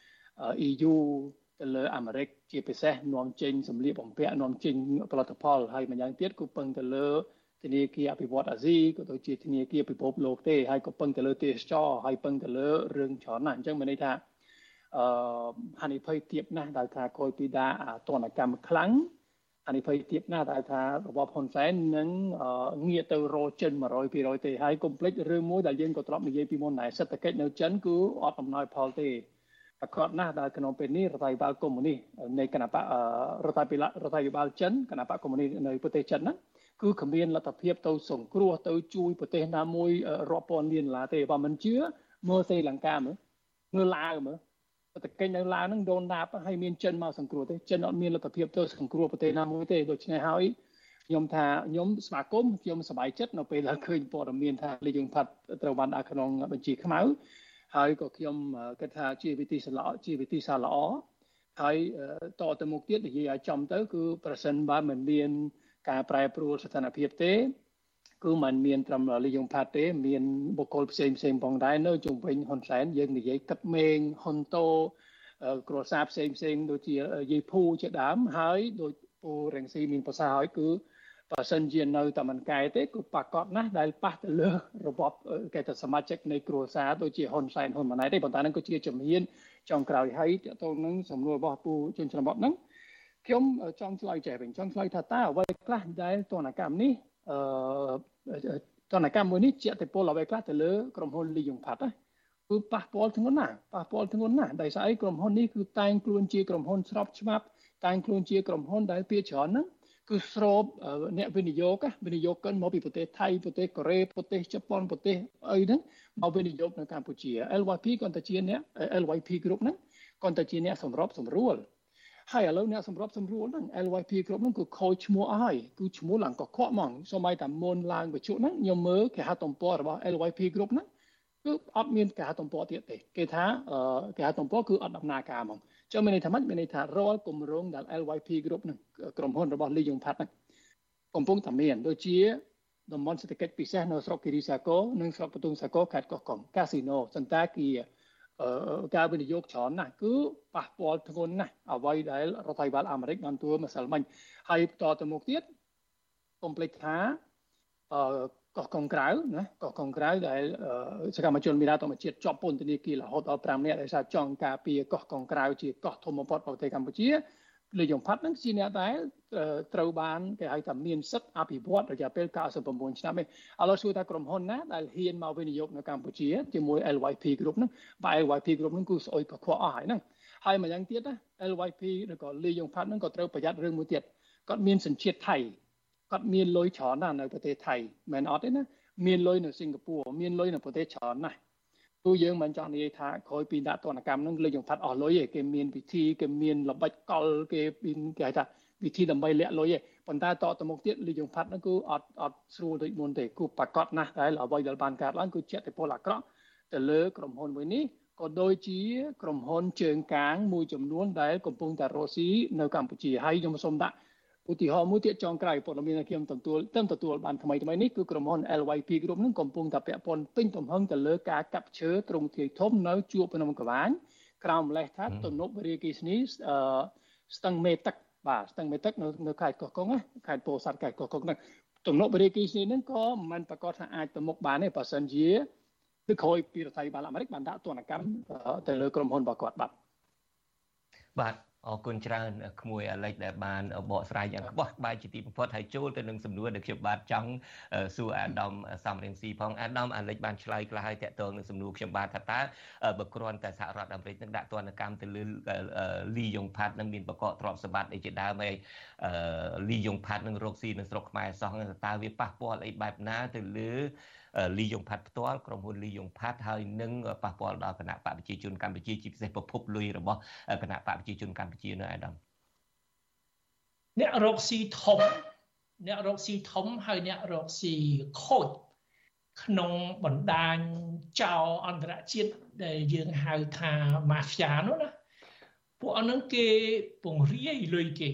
E U ទៅលើអាមេរិកជាពិសេសនាំចេញសម្លៀកបំពាក់នាំចេញផលិតផលហើយម្យ៉ាងទៀតគឺពឹងទៅលើធនាគារអភិវឌ្ឍអាស៊ីក៏ដូចជាធនាគារពិភពលោកទេហើយក៏ពឹងទៅលើទេសចរហើយពឹងទៅលើរឿងច្រើនណាស់អញ្ចឹងមានន័យថាអឺហានិភ័យទាបណាស់ដែលថាក្រោយពីដាក់ទណ្ឌកម្មខ្លាំងហានិភ័យទាបណាស់ដែលថារបបហ៊ុនសែននឹងងាកទៅរកចិន one hundred percent ទេហើយកុំភ្លេចរឿងមួយដែលយើងក៏ធ្លាប់និយាយពីមុនដែរសេដ្ឋកិច្ចនៅចិនគឺអត់អំណោយផលទេប្រកបណាស់ដែលក្នុងពេលនេះរដ្ឋាភិបាលកុម្មុយនីសនៃគណបករដ្ឋាភិបាលរដ្ឋាភិបាលចិនគណបកកុម្មុយនីសនៅប្រទេសចិនហ្នឹងគឺគ្មានលទ្ធភាពទៅសង្គ្រោះទៅជួយប្រទេសណាមួយរាប់ពាន់លានដុល្លារទេបើមិនជឿមើលស្រីលង្កាមើលមើលឡាវមើលសេដ្ឋកិច្ចនៅឡាវហ្នឹងដូនដាបហើយមានចិនមកសង្គ្រោះទេចិនអត់មានលទ្ធភាពទៅសង្គ្រោះប្រទេសណាមួយទេដូច្នេះហើយខ្ញុំថាខ្ញុំស្វាគមន៍ខ្ញុំសប្បាយចិត្តនៅពេលដែលឃើញព័ត៌មានថាលេខយងផាត់ត្រូវបានដាក់ក្នុងបញ្ជីខ្មៅហើយក៏ខ្ញុំគិតថាជាវិធីសាស្ត្រជាវិធីសាស្ត្រល្អហើយតទៅមុខទៀតនិយាយឲ្យចំទៅគឺប្រសិនបើមិនមានការប្រែប្រួលស្ថានភាពទេគឺมันមានត្រឹមលេខយងផាត់ទេមានបុគ្គលផ្សេងផ្សេងផងដែរនៅជុំវិញហ៊ុនសែនយើងនិយាយគិតមេងហ៊ុនតូគ្រួសារផ្សេងផ្សេងដូចជាយាយភូជាដើមហើយដូចពូរងស៊ីមានប្រសាហើយគឺបើសិនជានៅតែមិនកែទេគឺប្រកាសណាស់ដែលប៉ះទៅលើរបបគេថាសមាជិកនៃគ្រួសារដូចជាហ៊ុនសែនហ៊ុនម៉ាណែតទេប៉ុន្តែហ្នឹងក៏ជាជំហានចុងក្រោយហើយតទៅនឹងសំណួររបស់ពូជនជនបទហ្នឹងខ្ញុំចង់ឆ្លើយចេះវិញចង់ឆ្លើយថាតើអ្វីខ្លះដែលទណ្ឌកម្មនេះអឺទណ្ឌកម្មមួយនេះជាឥទ្ធិពលអ្វីខ្លះទៅលើក្រុមហ៊ុនលីយ៉ុងផាត់ណាគឺប៉ះពាល់ធ្ងន់ណាស់ប៉ះពាល់ធ្ងន់ណាស់ដោយសារអីក្រុមហ៊ុននេះគឺតែងខ្លួនជាក្រុមហ៊ុនស្របច្បាប់តែងខ្លួនជាក្រុមហ៊ុនដែលពាក្យច្រើនហ្នឹងគឺស្របអ្នកវិនិយោគវិនិយោគិនមកពីប្រទេសថៃប្រទេសកូរ៉េប្រទេសជប៉ុនប្រទេសអីហ្នឹងមកវិនិយោគនៅកម្ពុជា แอล วาย พี គាត់ទៅជាអ្នក แอล วาย พี Group ហ្នឹងគាត់ទៅជាអ្នកសម្របសម្រួលហើយឥឡូវអ្នកសម្របសម្រួលហ្នឹង แอล วาย พี Group ហ្នឹងគឺខូចឈ្មោះអស់ហើយគឺឈ្មោះឡើងកខ្វក់ហ្មងសូម្បីតែមុនឡើងវិជ្ជាហ្នឹងខ្ញុំមើលគេហទំព័ររបស់ แอล วาย พี Group ហ្នឹងគឺអត់មានគេហទំព័រទៀតទេគេថាគេហទំព័រគឺអត់ដំណើរការហ្មងចាំមានន័យថាម៉េចមានន័យថារាល់គម្រោងដែល แอล วาย พี Group ហ្នឹងក្រុមហ៊ុនរបស់លីយ៉ុងផាត់ហ្នឹងកំពុងតែមានដូចជាតំបន់សេដ្ឋកិច្ចពិសេសនៅស្រុកគិរីសាគរនិងស្រុកបន្ទូងសាគរខេត្តកោះកុងកាស៊ីណូសន្តាគារការវិនិយោគច្រើនណាស់គឺប៉ះពាល់ធ្ងន់ណាស់អ្វីដែលរដ្ឋាភិបាលអាមេរិកបានធ្វើម្សិលមិញហើយបន្តទៅមុខទៀតកុំភ្លេចថាអឺកោះកុងក្រៅណាកោះកុងក្រៅដែលសកម្មជនមីរ៉ាធម្មជាតិជាប់ពន្ធនាគាររហូតដល់5នាក់ដោយសារចង់ការពារកោះកុងក្រៅជាកោះធំបំផុតរបស់ប្រទេសកម្ពុជាលីយ៉ុងផាត់ហ្នឹងជាអ្នកដែលត្រូវបានគេហៅថាមានសិទ្ធិអភិវឌ្ឍរយៈពេលเก้าสิบหกឆ្នាំឯងឥឡូវសួរថាក្រុមហ៊ុនណាដែលហ៊ានមកវិនិយោគនៅកម្ពុជាជាមួយ แอล วาย พี Group ហ្នឹងបើ แอล วาย พี Group ហ្នឹងគឺស្អុយកខ្វក់អស់ហើយហ្នឹងហើយម្យ៉ាងទៀតណា แอล วาย พี ឬក៏លីយ៉ុងផាត់ហ្នឹងក៏ត្រូវប្រយ័ត្នរឿងមួយទៀតគាត់មានសញ្ជាតិថៃគាត់មានលុយច្រើនណាស់នៅប្រទេសថៃមិនអត់ទេណាមានលុយនៅសិង្ហបុរីមានលុយនៅប្រទេសច្រើនណាស់ទូយើងមិនចង់និយាយថាក្រោយពីដាក់ទណ្ឌកម្មហ្នឹងលីយ៉ុងផាត់អស់លុយឯងគេមានវិធីគេមានល្បិចកលគេមានគេហៅថាវិធីដើម្បីលាក់លុយឯងប៉ុន្តែតទៅមុខទៀតលីយ៉ុងផាត់ហ្នឹងគឺអត់អត់ស្រួលដូចមុនទេគឺប្រកាសណាស់តែអ្វីដែលបានកើតឡើងគឺជាឥទ្ធិពលអាក្រក់ទៅលើក្រុមហ៊ុនមួយនេះក៏ដូចជាក្រុមហ៊ុនជើងកាងមួយចំនួនដែលកំពុងតែរស់ស៊ីនៅកម្ពុជាហើយខ្ញុំសូមដាក់ឧទាហរណ៍មួយទៀតចុងក្រោយព័ត៌មានដែលខ្ញុំទទួលទៅទទួលបានថ្មីថ្មីនេះគឺក្រុមហ៊ុន แอล วาย พี Group នឹងកំពុងតែពាក់ព័ន្ធពេញទំហឹងទៅលើការកាប់ឈើទ្រង់ទ្រាយធំនៅជួរភ្នំក្បាលក្រោមម្លេះថាទំនប់វារីអគ្គិសនីស្ទឹងមេទឹកបាទស្ទឹងមេទឹកនៅនៅខេត្តកោះកុងខេត្តពោធិ៍សាត់ខេត្តកោះកុងហ្នឹងទំនប់វារីអគ្គិសនីហ្នឹងក៏មិនប្រកាសថាអាចទៅមុខបានទេបើសិនជាគឺក្រោយពីរដ្ឋាភិបាលអាមេរិកបានដាក់ទណ្ឌកម្មទៅលើក្រុមហ៊ុនរបស់គាត់បាទបាទអរគុណច្រើនក្មួយអាលិចដែលបានបកស្រាយយ៉ាងក្បោះក្បាយជាទីបំផុតហើយចូលទៅនឹងសំណួរដែលខ្ញុំបាទចង់សួរអាដាមសំរៀងស៊ីផងអាដាមអាលិចបានឆ្លើយខ្លះហើយតាក់ទងនឹងសំណួរខ្ញុំបាទថាតើបើគ្រាន់តែសហរដ្ឋអាមេរិកនឹងដាក់ទណ្ឌកម្មទៅលើលីយ៉ុងផាត់នឹងមានបកកទ្រព្យសម្បត្តិអីជាដើមហើយលីយ៉ុងផាត់នឹងរកស៊ីនៅស្រុកខ្មែរសោះតើវាប៉ះពាល់អីបែបណាទៅលើលីយ៉ុងផាត់ផ្ទាល់ក្រុមហ៊ុនលីយ៉ុងផាត់ហើយនឹងប៉ះពាល់ដល់គណៈបកប្រជាជនកម្ពុជាជាពិសេសប្រភពលុយរបស់គណៈបកប្រជាជនកម្ពុជានៅឯដំអ្នករកស៊ីធំអ្នករកស៊ីធំហើយអ្នករកស៊ីខូចក្នុងបណ្ដាញចោរអន្តរជាតិដែលយើងហៅថា mafia នោះណាពួកអស់ហ្នឹងគេពង្រាយលុយគេ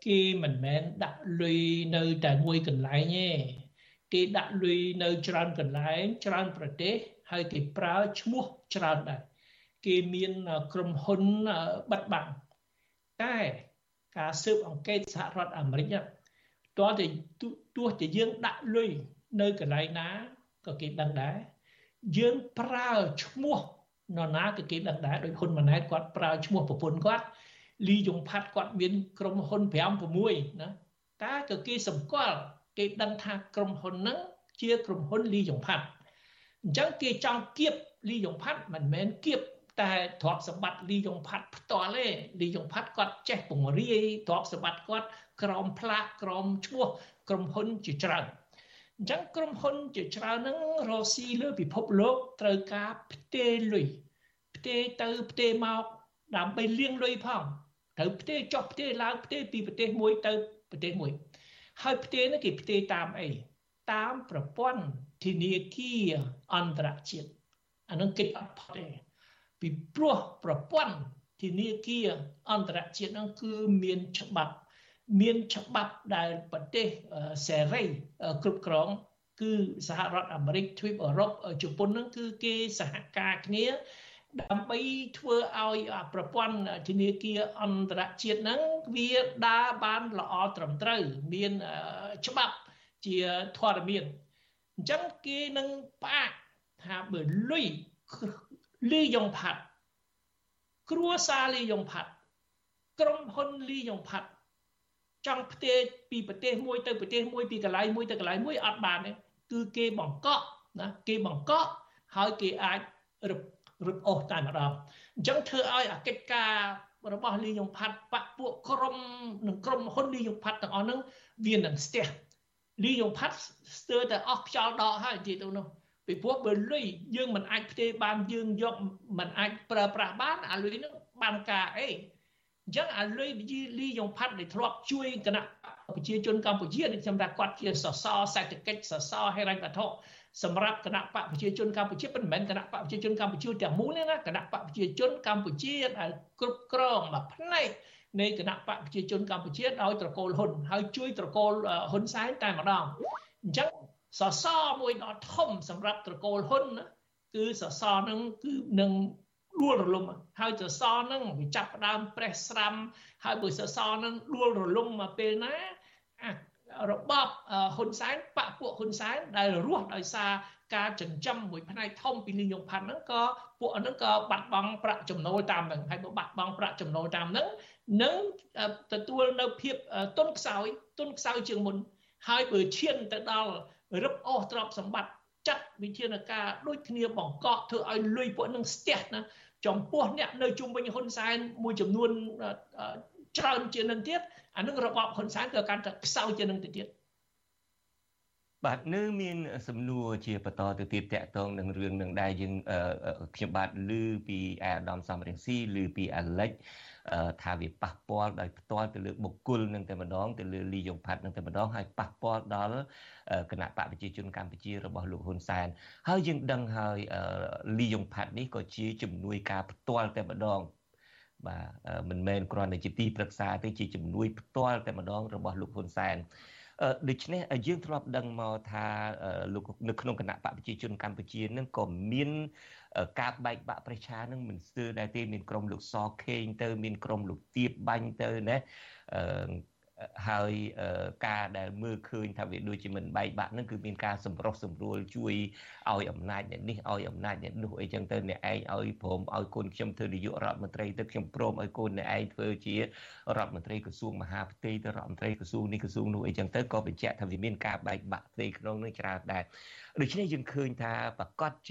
គេមិនមែនដាក់លុយនៅតែមួយកន្លែងទេគេដាក់លុយនៅច្រើនកន្លែងច្រើនប្រទេសហើយគេប្រើឈ្មោះច្រើនដែរគេមានក្រុមហ៊ុនបិទបាំងតែការស៊ើបអង្កេតសហរដ្ឋអាមេរិកតើតែទោះជាយើងដាក់លុយនៅកន្លែងណាក៏គេដឹងដែរយើងប្រើឈ្មោះនរណាក៏គេដឹងដែរដោយហ៊ុនម៉ាណែតគាត់ប្រើឈ្មោះប្រពន្ធគាត់លីយ៉ុងផាត់គាត់មានក្រុមហ៊ុនប្រាំ 6ណាតែក៏គេសម្គាល់គេដឹងថាក្រុមហ៊ុនហ្នឹងជាក្រុមហ៊ុនលីយ៉ុងផាត់អញ្ចឹងគេចង់គៀបលីយ៉ុងផាត់មិនមែនគៀបតែទ្រព្យសម្បត្តិលីយ៉ុងផាត់ផ្ទាល់ទេលីយ៉ុងផាត់គាត់ចេះពង្រាយទ្រព្យសម្បត្តិគាត់ក្រោមផ្លាកក្រោមឈ្មោះក្រុមហ៊ុនជាច្រើនអញ្ចឹងក្រុមហ៊ុនជាច្រើនហ្នឹងរកស៊ីលើពិភពលោកត្រូវការផ្ទេរលុយផ្ទេរទៅផ្ទេរមកដើម្បីលាងលុយផងត្រូវផ្ទេរចុះផ្ទេរឡើងផ្ទេរពីប្រទេសមួយទៅប្រទេសមួយហើយផ្ទេរនេះគេផ្ទេរតាមអីតាមប្រព័ន្ធធនាគារអន្តរជាតិអានឹងគេអត់ផុតទេពីព្រោះប្រព័ន្ធធនាគារអន្តរជាតិហ្នឹងគឺមានច្បាប់មានច្បាប់ដែលប្រទេសសេរីគ្រប់គ្រងគឺសហរដ្ឋអាមេរិកទ្វីបអឺរ៉ុបជប៉ុនហ្នឹងគឺគេសហការគ្នាដើម្បីធ្វើឲ្យប្រព័ន្ធធនាគារអន្តរជាតិហ្នឹងវាដើរបានល្អត្រឹមត្រូវមានច្បាប់ជាធរមានអញ្ចឹងគេនឹងផ្អាកថាបើលុយលីយ៉ុងផាត់គ្រួសារលីយ៉ុងផាត់ក្រុមហ៊ុនលីយ៉ុងផាត់ចង់ផ្ទេរពីប្រទេសមួយទៅប្រទេសមួយពីកន្លែងមួយទៅកន្លែងមួយអត់បានទេគឺគេបង្កក់ណាគេបង្កក់ហើយគេអាចរឹបរឹបអូសតែម្ដងអញ្ចឹងធ្វើឲ្យអាកិច្ចការរបស់លីយ៉ុងផាត់បពពួកក្រុមនិងក្រុមហ៊ុនលីយ៉ុងផាត់ទាំងអស់ហ្នឹងវានឹងស្ទះលីយ៉ុងផាត់ស្ទើរតែអស់ខ្យល់ដកហើយនិយាយទៅនោះពីព្រោះបើលុយយើងមិនអាចផ្ទេរបានយើងយកមិនអាចប្រើប្រាស់បានអាលុយហ្នឹងបានការអីអញ្ចឹងអាលុយលីយ៉ុងផាត់ដែលធ្លាប់ជួយគណៈប្រជាជនកម្ពុជានេះខ្ញុំថាគាត់ជាសសរសេដ្ឋកិច្ចសសរហិរញ្ញវត្ថុសម្រាប់គណៈបកប្រជាជនកម្ពុជាមិនមែនគណៈបកប្រជាជនកម្ពុជាទាំងមូលទេណាគណៈបកប្រជាជនកម្ពុជាដែលគ្រប់គ្រងមួយផ្នែកនៃគណៈបកប្រជាជនកម្ពុជាដោយត្រកូលហ៊ុនហើយជួយត្រកូលហ៊ុនសែនតែម្ដងអញ្ចឹងសសរមួយដ៏ធំសម្រាប់ត្រកូលហ៊ុនណាគឺសសរនឹងគឺនឹងដួលរលំហើយសសរនឹងវាចាប់ផ្ដើមប្រេះស្រាំហើយបើសសរនឹងដួលរលំមកពេលណារបបហ៊ុនសែនបកពួកហ៊ុនសែនដែលរស់ដោយសារការចិញ្ចឹមមួយផ្នែកធំពីលីយ៉ុងផាត់ហ្នឹងក៏ពួកហ្នឹងក៏បាត់បង់ប្រាក់ចំណូលតាមហ្នឹងហើយបើបាត់បង់ប្រាក់ចំណូលតាមហ្នឹងនឹងទទួលនៅភាពទុនខ្សោយទុនខ្សោយជាងមុនហើយបើឈានទៅដល់រឹបអូសទ្រព្យសម្បត្តិចាត់វិធានការដូចគ្នាបង្កក់ធ្វើឲ្យលុយពួកហ្នឹងស្ទះណាចំពោះអ្នកនៅជុំវិញហ៊ុនសែនមួយចំនួនច្រើនជាងនឹងទៀតអានឹងរបបហ៊ុនសែនក៏កាន់តែខ្សោយជាងនឹងទៅទៀតបាទនៅមានសំណួរជាបន្តទៅទៀតតកតងនឹងរឿងនឹងដែរយើងខ្ញុំបាទឮពីអាដាមសំរងស៊ីឮពីអាឡិចថាវាប៉ះពាល់ដោយផ្ទាល់ទៅលើបុគ្គលនឹងតែម្ដងទៅលើលីយ៉ុងផាត់នឹងតែម្ដងហើយប៉ះពាល់ដល់គណៈបកប្រជាជនកម្ពុជារបស់លោកហ៊ុនសែនហើយយើងដឹងហើយលីយ៉ុងផាត់នេះក៏ជាជំនួយការផ្ទាល់តែម្ដងបាទមិនមែនគ្រាន់តែជាទីប្រឹក្សាទេជាជំនួយផ្ទាល់តែម្ដងរបស់លោកហ៊ុនសែនដូច្នេះយើងធ្លាប់ដឹងមកថាលោកនៅក្នុងគណៈបកប្រជាជនកម្ពុជានឹងក៏មានការបែកបាក់ប្រឆានឹងមិនស្ទើរដែរទេមានក្រុមលោកសខេងទៅមានក្រុមលោកទៀបបាញ់ទៅណាហើយការដែលមើលឃើញថាវាដូចជាមិនបែកបាក់ហ្នឹងគឺមានការសម្រុះសម្រួលជួយឲ្យអំណាចអ្នកនេះឲ្យអំណាចអ្នកនោះអីចឹងទៅអ្នកឯងឲ្យព្រមឲ្យកូនខ្ញុំធ្វើនាយករដ្ឋមន្ត្រីទៅខ្ញុំព្រមឲ្យកូនអ្នកឯងធ្វើជារដ្ឋមន្ត្រីក្រសួងមហាផ្ទៃទៅរដ្ឋមន្ត្រីក្រសួងនេះក្រសួងនោះអីចឹងទៅក៏បញ្ជាក់ថាវាមានការបែកបាក់ផ្ទៃក្នុងនឹងច្រើនដែរដូច្នេះយើងឃើញថាប្រកាសជា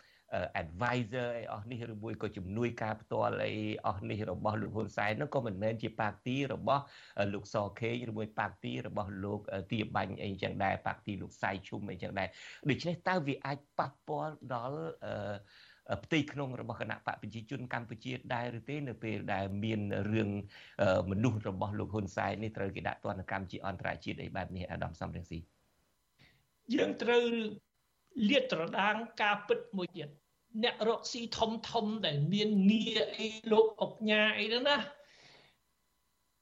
advisor អីអស់នេះឬមួយក៏ជំនួយការផ្ទាល់អីអស់នេះរបស់លោកហ៊ុនសែននោះក៏មិនមែនជាប៉ាទីរបស់លោកសខេងឬមួយប៉ាទីរបស់លោកទាបាញ់អីចឹងដែរប៉ាទីលោកសៃឈុំអីចឹងដែរដូច្នេះតើវាអាចប៉ះពាល់ដល់ផ្ទៃក្នុងរបស់គណៈបកប្រជាជនកម្ពុជាដែរឬទេនៅពេលដែលមានរឿងមនុស្សរបស់លោកហ៊ុនសែននេះត្រូវគេដាក់ទណ្ឌកម្មជាអន្តរជាតិអីបែបនេះអាដាមសំរងស៊ីយើងត្រូវលាតត្រដាងការពិតមួយទៀតអ្នករកស៊ីធំធំដែលមានងារអីលោកអុកញ៉ាអីហ្នឹងណា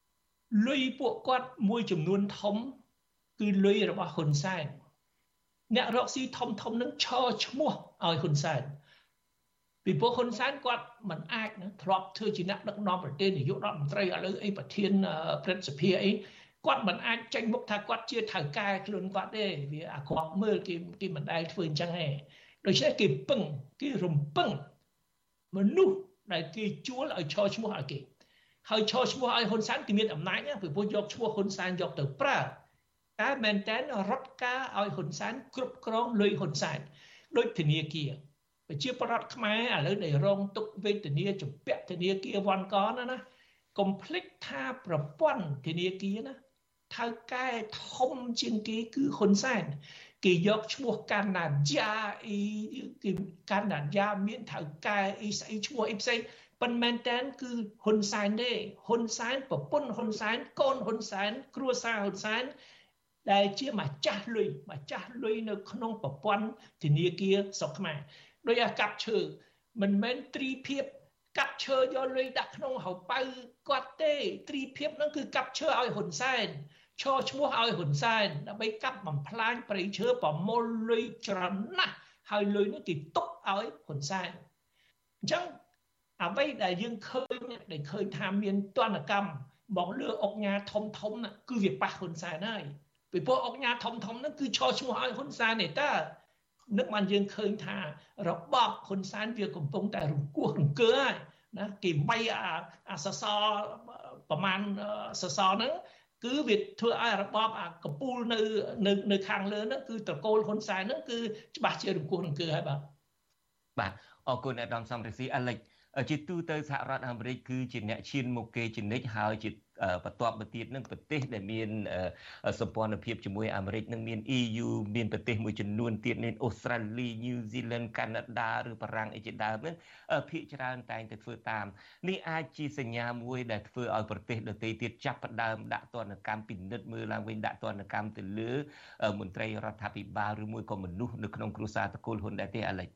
លុយពួកគាត់មួយចំនួនធំគឺលុយរបស់ហ៊ុនសែនអ្នករកស៊ីធំធំនឹងឈរឈ្មោះឲ្យហ៊ុនសែនពីព្រោះហ៊ុនសែនគាត់មិនអាចធ្លាប់ធ្វើជាអ្នកដឹកនាំប្រទេសនាយករដ្ឋមន្ត្រីឥឡូវអីប្រធានព្រឹទ្ធសភាអីគាត់មិនអាចចេញមុខថាគាត់ជាថៅកែខ្លួនគាត់ទេវាអាក្រក់មើលគេគេមិនដែលធ្វើអញ្ចឹងទេដូច្នេះគេពឹងគេរំពឹងមនុស្សដែលគេជួលឲ្យឈរឈ្មោះឲ្យគេហើយឈរឈ្មោះឲ្យហ៊ុនសែនគេមានអំណាចណាពីព្រោះយកឈ្មោះហ៊ុនសែនយកទៅប្រើតែមែនតើរដ្ឋការឲ្យហ៊ុនសែនគ្រប់គ្រងលុយហ៊ុនសែនដូចធនាគារប្រជាប្រដ្ឋខ្មែរឥឡូវដែលរងទុក្ខវេទនាជំពាក់ធនាគារវ៉ាន់កនណាណាកុំភ្លេចថាប្រព័ន្ធធនាគារណាថៅកែធំជាងគេគឺហ៊ុនសែនគេយកឈ្មោះកាណាយ៉ាអីគេកាណាយ៉ាមានថៅកែអីស្អីឈ្មោះអីផ្សេងប៉ុន្តែមែនតើគឺហ៊ុនសែនទេហ៊ុនសែនប្រពន្ធហ៊ុនសែនកូនហ៊ុនសែនគ្រួសារហ៊ុនសែនដែលជាម្ចាស់លុយម្ចាស់លុយនៅក្នុងប្រព័ន្ធធនាគារស្រុកខ្មែរដោយអាកាប់ឈើមិនមែនទ្រីភាពកាប់ឈើយកលុយដាក់ក្នុងហៅប៉ៅគាត់ទេទ្រីភាពហ្នឹងគឺកាប់ឈើឲ្យហ៊ុនសែនឈរឈ្មោះឲ្យហ៊ុនសែនដើម្បីកាប់បំផ្លាញព្រៃឈើប្រមូលលុយច្រើនណាស់ហើយលុយនេះគេទុកឲ្យហ៊ុនសែនអញ្ចឹងអ្វីដែលយើងឃើញដែលឃើញថាមានទណ្ឌកម្មមកលើអង្គការធំធំណាគឺវាប៉ះហ៊ុនសែនហើយពីព្រោះអង្គការធំធំហ្នឹងគឺឈរឈ្មោះឲ្យហ៊ុនសែនទេតើនឹកបានយើងឃើញថារបបហ៊ុនសែនវាកំពុងតែរង្គោះរង្គើហើយណាគេបីអាអាសសរប្រមាណសសរហ្នឹងគឺវាធ្វើឲ្យរបបអាកពូលនៅនៅនៅខាងលើហ្នឹងគឺត្រកូលហ៊ុនសែនហ្នឹងគឺច្បាស់ជារង្គោះរង្គើហើយបាទបាទអរគុណអាដាមសំរិទ្ធីអាលិចជាទូទៅសហរដ្ឋអាមេរិកគឺជាអ្នកឈានមុខគេជានិច្ចហើយជាបន្ទាប់មកទៀតនឹងប្រទេសដែលមានសម្ព័ន្ធភាពជាមួយអាមេរិកនឹងមាន E U មានប្រទេសមួយចំនួនទៀតមានអូស្ត្រាលី New Zealand កាណាដាឬបារាំងអីជាដើមហ្នឹងភាគច្រើនតែងតែធ្វើតាមនេះអាចជាសញ្ញាមួយដែលធ្វើឲ្យប្រទេសដទៃទៀតចាប់ផ្ដើមដាក់ទណ្ឌកម្មពិនិត្យមើលឡើងវិញដាក់ទណ្ឌកម្មទៅលើមន្ត្រីរដ្ឋាភិបាលឬមួយក៏មនុស្សនៅក្នុងគ្រួសារតកូលហ៊ុនដែរទេអាលិច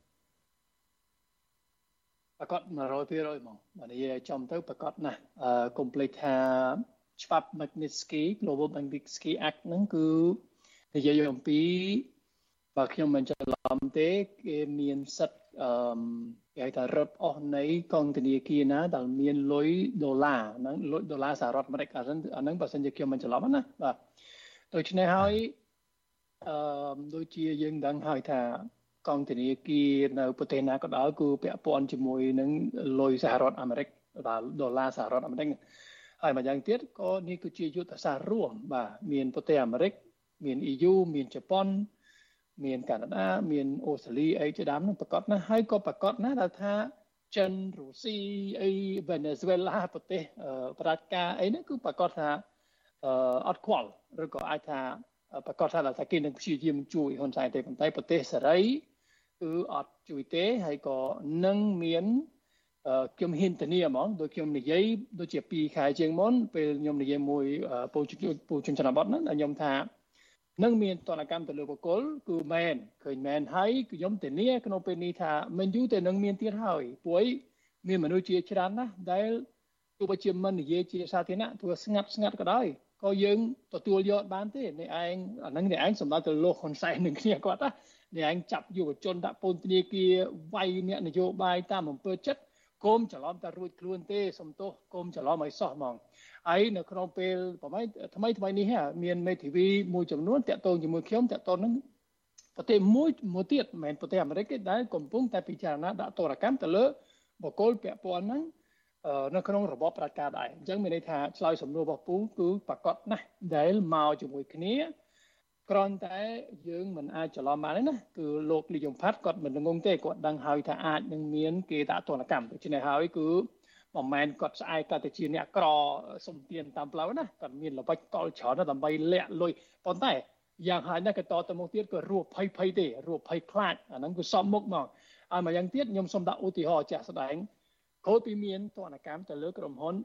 ប្រកាស one hundred percent ហ្មងបើនិយាយចំទៅប្រកាសណាស់អឺកុំភ្លេចថាច្បាប់ Magnitsky Global Magnitsky Act ហ្នឹងគឺនិយាយអំពីបើខ្ញុំមិនច្រឡំទេគេមានសិទ្ធិអឺគេហៅថារត់អស់នៃកងធនាគារណាដែលមានលុយដុល្លារហ្នឹងលុយដុល្លារសហរដ្ឋអាមេរិកអាហ្នឹងបើសិនជាខ្ញុំមិនច្រឡំណាបាទដូច្នេះហើយអឺដូចជាយើងដឹងហើយថាកងធនាគារនៅប្រទេសណាក៏ដោយគឺពាក់ព័ន្ធជាមួយនឹងលុយសហរដ្ឋអាមេរិកបាទដុល្លារសហរដ្ឋអាមេរិកហើយម្យ៉ាងទៀតក៏នេះគឺជាយុទ្ធសាស្ត្ររួមបាទមានប្រទេសអាមេរិកមាន E U មានជប៉ុនមានកាណាដាមានអូស្ត្រាលីអីជាដើមនោះប្រកាសណាស់ហើយក៏ប្រកាសណាស់ដែលថាចិនរុស្ស៊ីអីវេណេស៊ុយឡាប្រទេសប្រជាការអីហ្នឹងគឺប្រកាសថាអត់ខ្វល់ឬក៏អាចថាប្រកាសថាថាគេនឹងព្យាយាមជួយហ៊ុនសែនទេប៉ុន្តែប្រទេសសេរីគឺអត់ជួយទេហើយក៏នឹងមានខ្ញុំហ៊ានធានាហ្មងដូចខ្ញុំនិយាយដូចជាពីរខែជាងមុនពេលខ្ញុំនិយាយមួយពូពូជនជនបទហ្នឹងខ្ញុំថានឹងមានតនកម្មទៅលើបុគ្គលគឺមែនឃើញមែនហើយខ្ញុំធានាក្នុងពេលនេះថាមិនយូរទេនឹងមានទៀតហើយព្រោះមានមនុស្សជាច្រើនណាស់ដែលទោះបីជាមិននិយាយជាសាធារណៈធ្វើស្ងាត់ស្ងាត់ក៏ដោយក៏យើងទទួលយកបានទេនេះឯងអាហ្នឹងនេះឯងសម្រាប់ទៅលោកហ៊ុនសែននឹងគ្នាគាត់ណានេះឯងចាប់យុវជនដាក់ពន្ធនាគារវាយអ្នកនយោបាយតាមអំពើចិត្តកុំច្រឡំតែរួចខ្លួនទេសំទោសកុំច្រឡំឲ្យសោះហ្មងហើយនៅក្នុងពេលប្រហែលថ្មីថ្មីនេះមានមេធាវីមួយចំនួនតាក់ទងជាមួយខ្ញុំតាក់ទងនឹងប្រទេសមួយមួយទៀតមិនមែនប្រទេសអាមេរិកទេដែលកំពុងតែពិចារណាដាក់ទណ្ឌកម្មទៅលើបុគ្គលពាក់ព័ន្ធហ្នឹងនៅក្នុងរបបប្រជាការដែរអញ្ចឹងមានន័យថាឆ្លើយសំណួររបស់ពូគឺប្រកាសណាស់ដែលមកជាមួយគ្នាគ្រាន់តែយើងមិនអាចច្រឡំបានទេណាគឺលោកលីយ៉ុងផាត់គាត់មិនងងទេគាត់ដឹងហើយថាអាចនឹងមានគេដាក់ទណ្ឌកម្មដូច្នេះហើយគឺមិនមែនគាត់ស្អែកគាត់ទៅជាអ្នកក្រសំទានតាមផ្លូវណាគាត់មានល្បិចតល់ច្រើនដើម្បីលាក់លុយប៉ុន្តែយ៉ាងហើយណាស់ក៏តទៅមុខទៀតក៏រੂភ័យភ័យទេរੂភ័យខ្លាចអាហ្នឹងគឺសំមុខមកហើយមួយយ៉ាងទៀតខ្ញុំសូមដាក់ឧទាហរណ៍ជាក់ស្ដែងក្រោយពីមានទណ្ឌកម្មទៅលើក្រុមហ៊ុន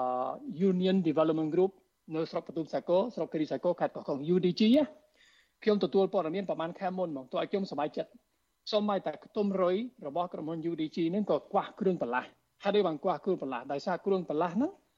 Union Development Group នៅស្រុកបន្ទុមសាគរស្រុកគិរីសាគរខេត្តកោះកុង U D G ខ្ញុំទទួលព័ត៌មានប្រហែលខែមុនហ្មងទោះឲ្យខ្ញុំសប្បាយចិត្តសូម្បីតែខ្ទមរុយរបស់ក្រុមហ៊ុន U D G ហ្នឹងក៏ខ្វះគ្រឿងបន្លាស់ហើយដូចបានខ្វះគ្រឿងបន្លាស់ដោយសារគ្រឿងបន្លាស់ហ្នឹង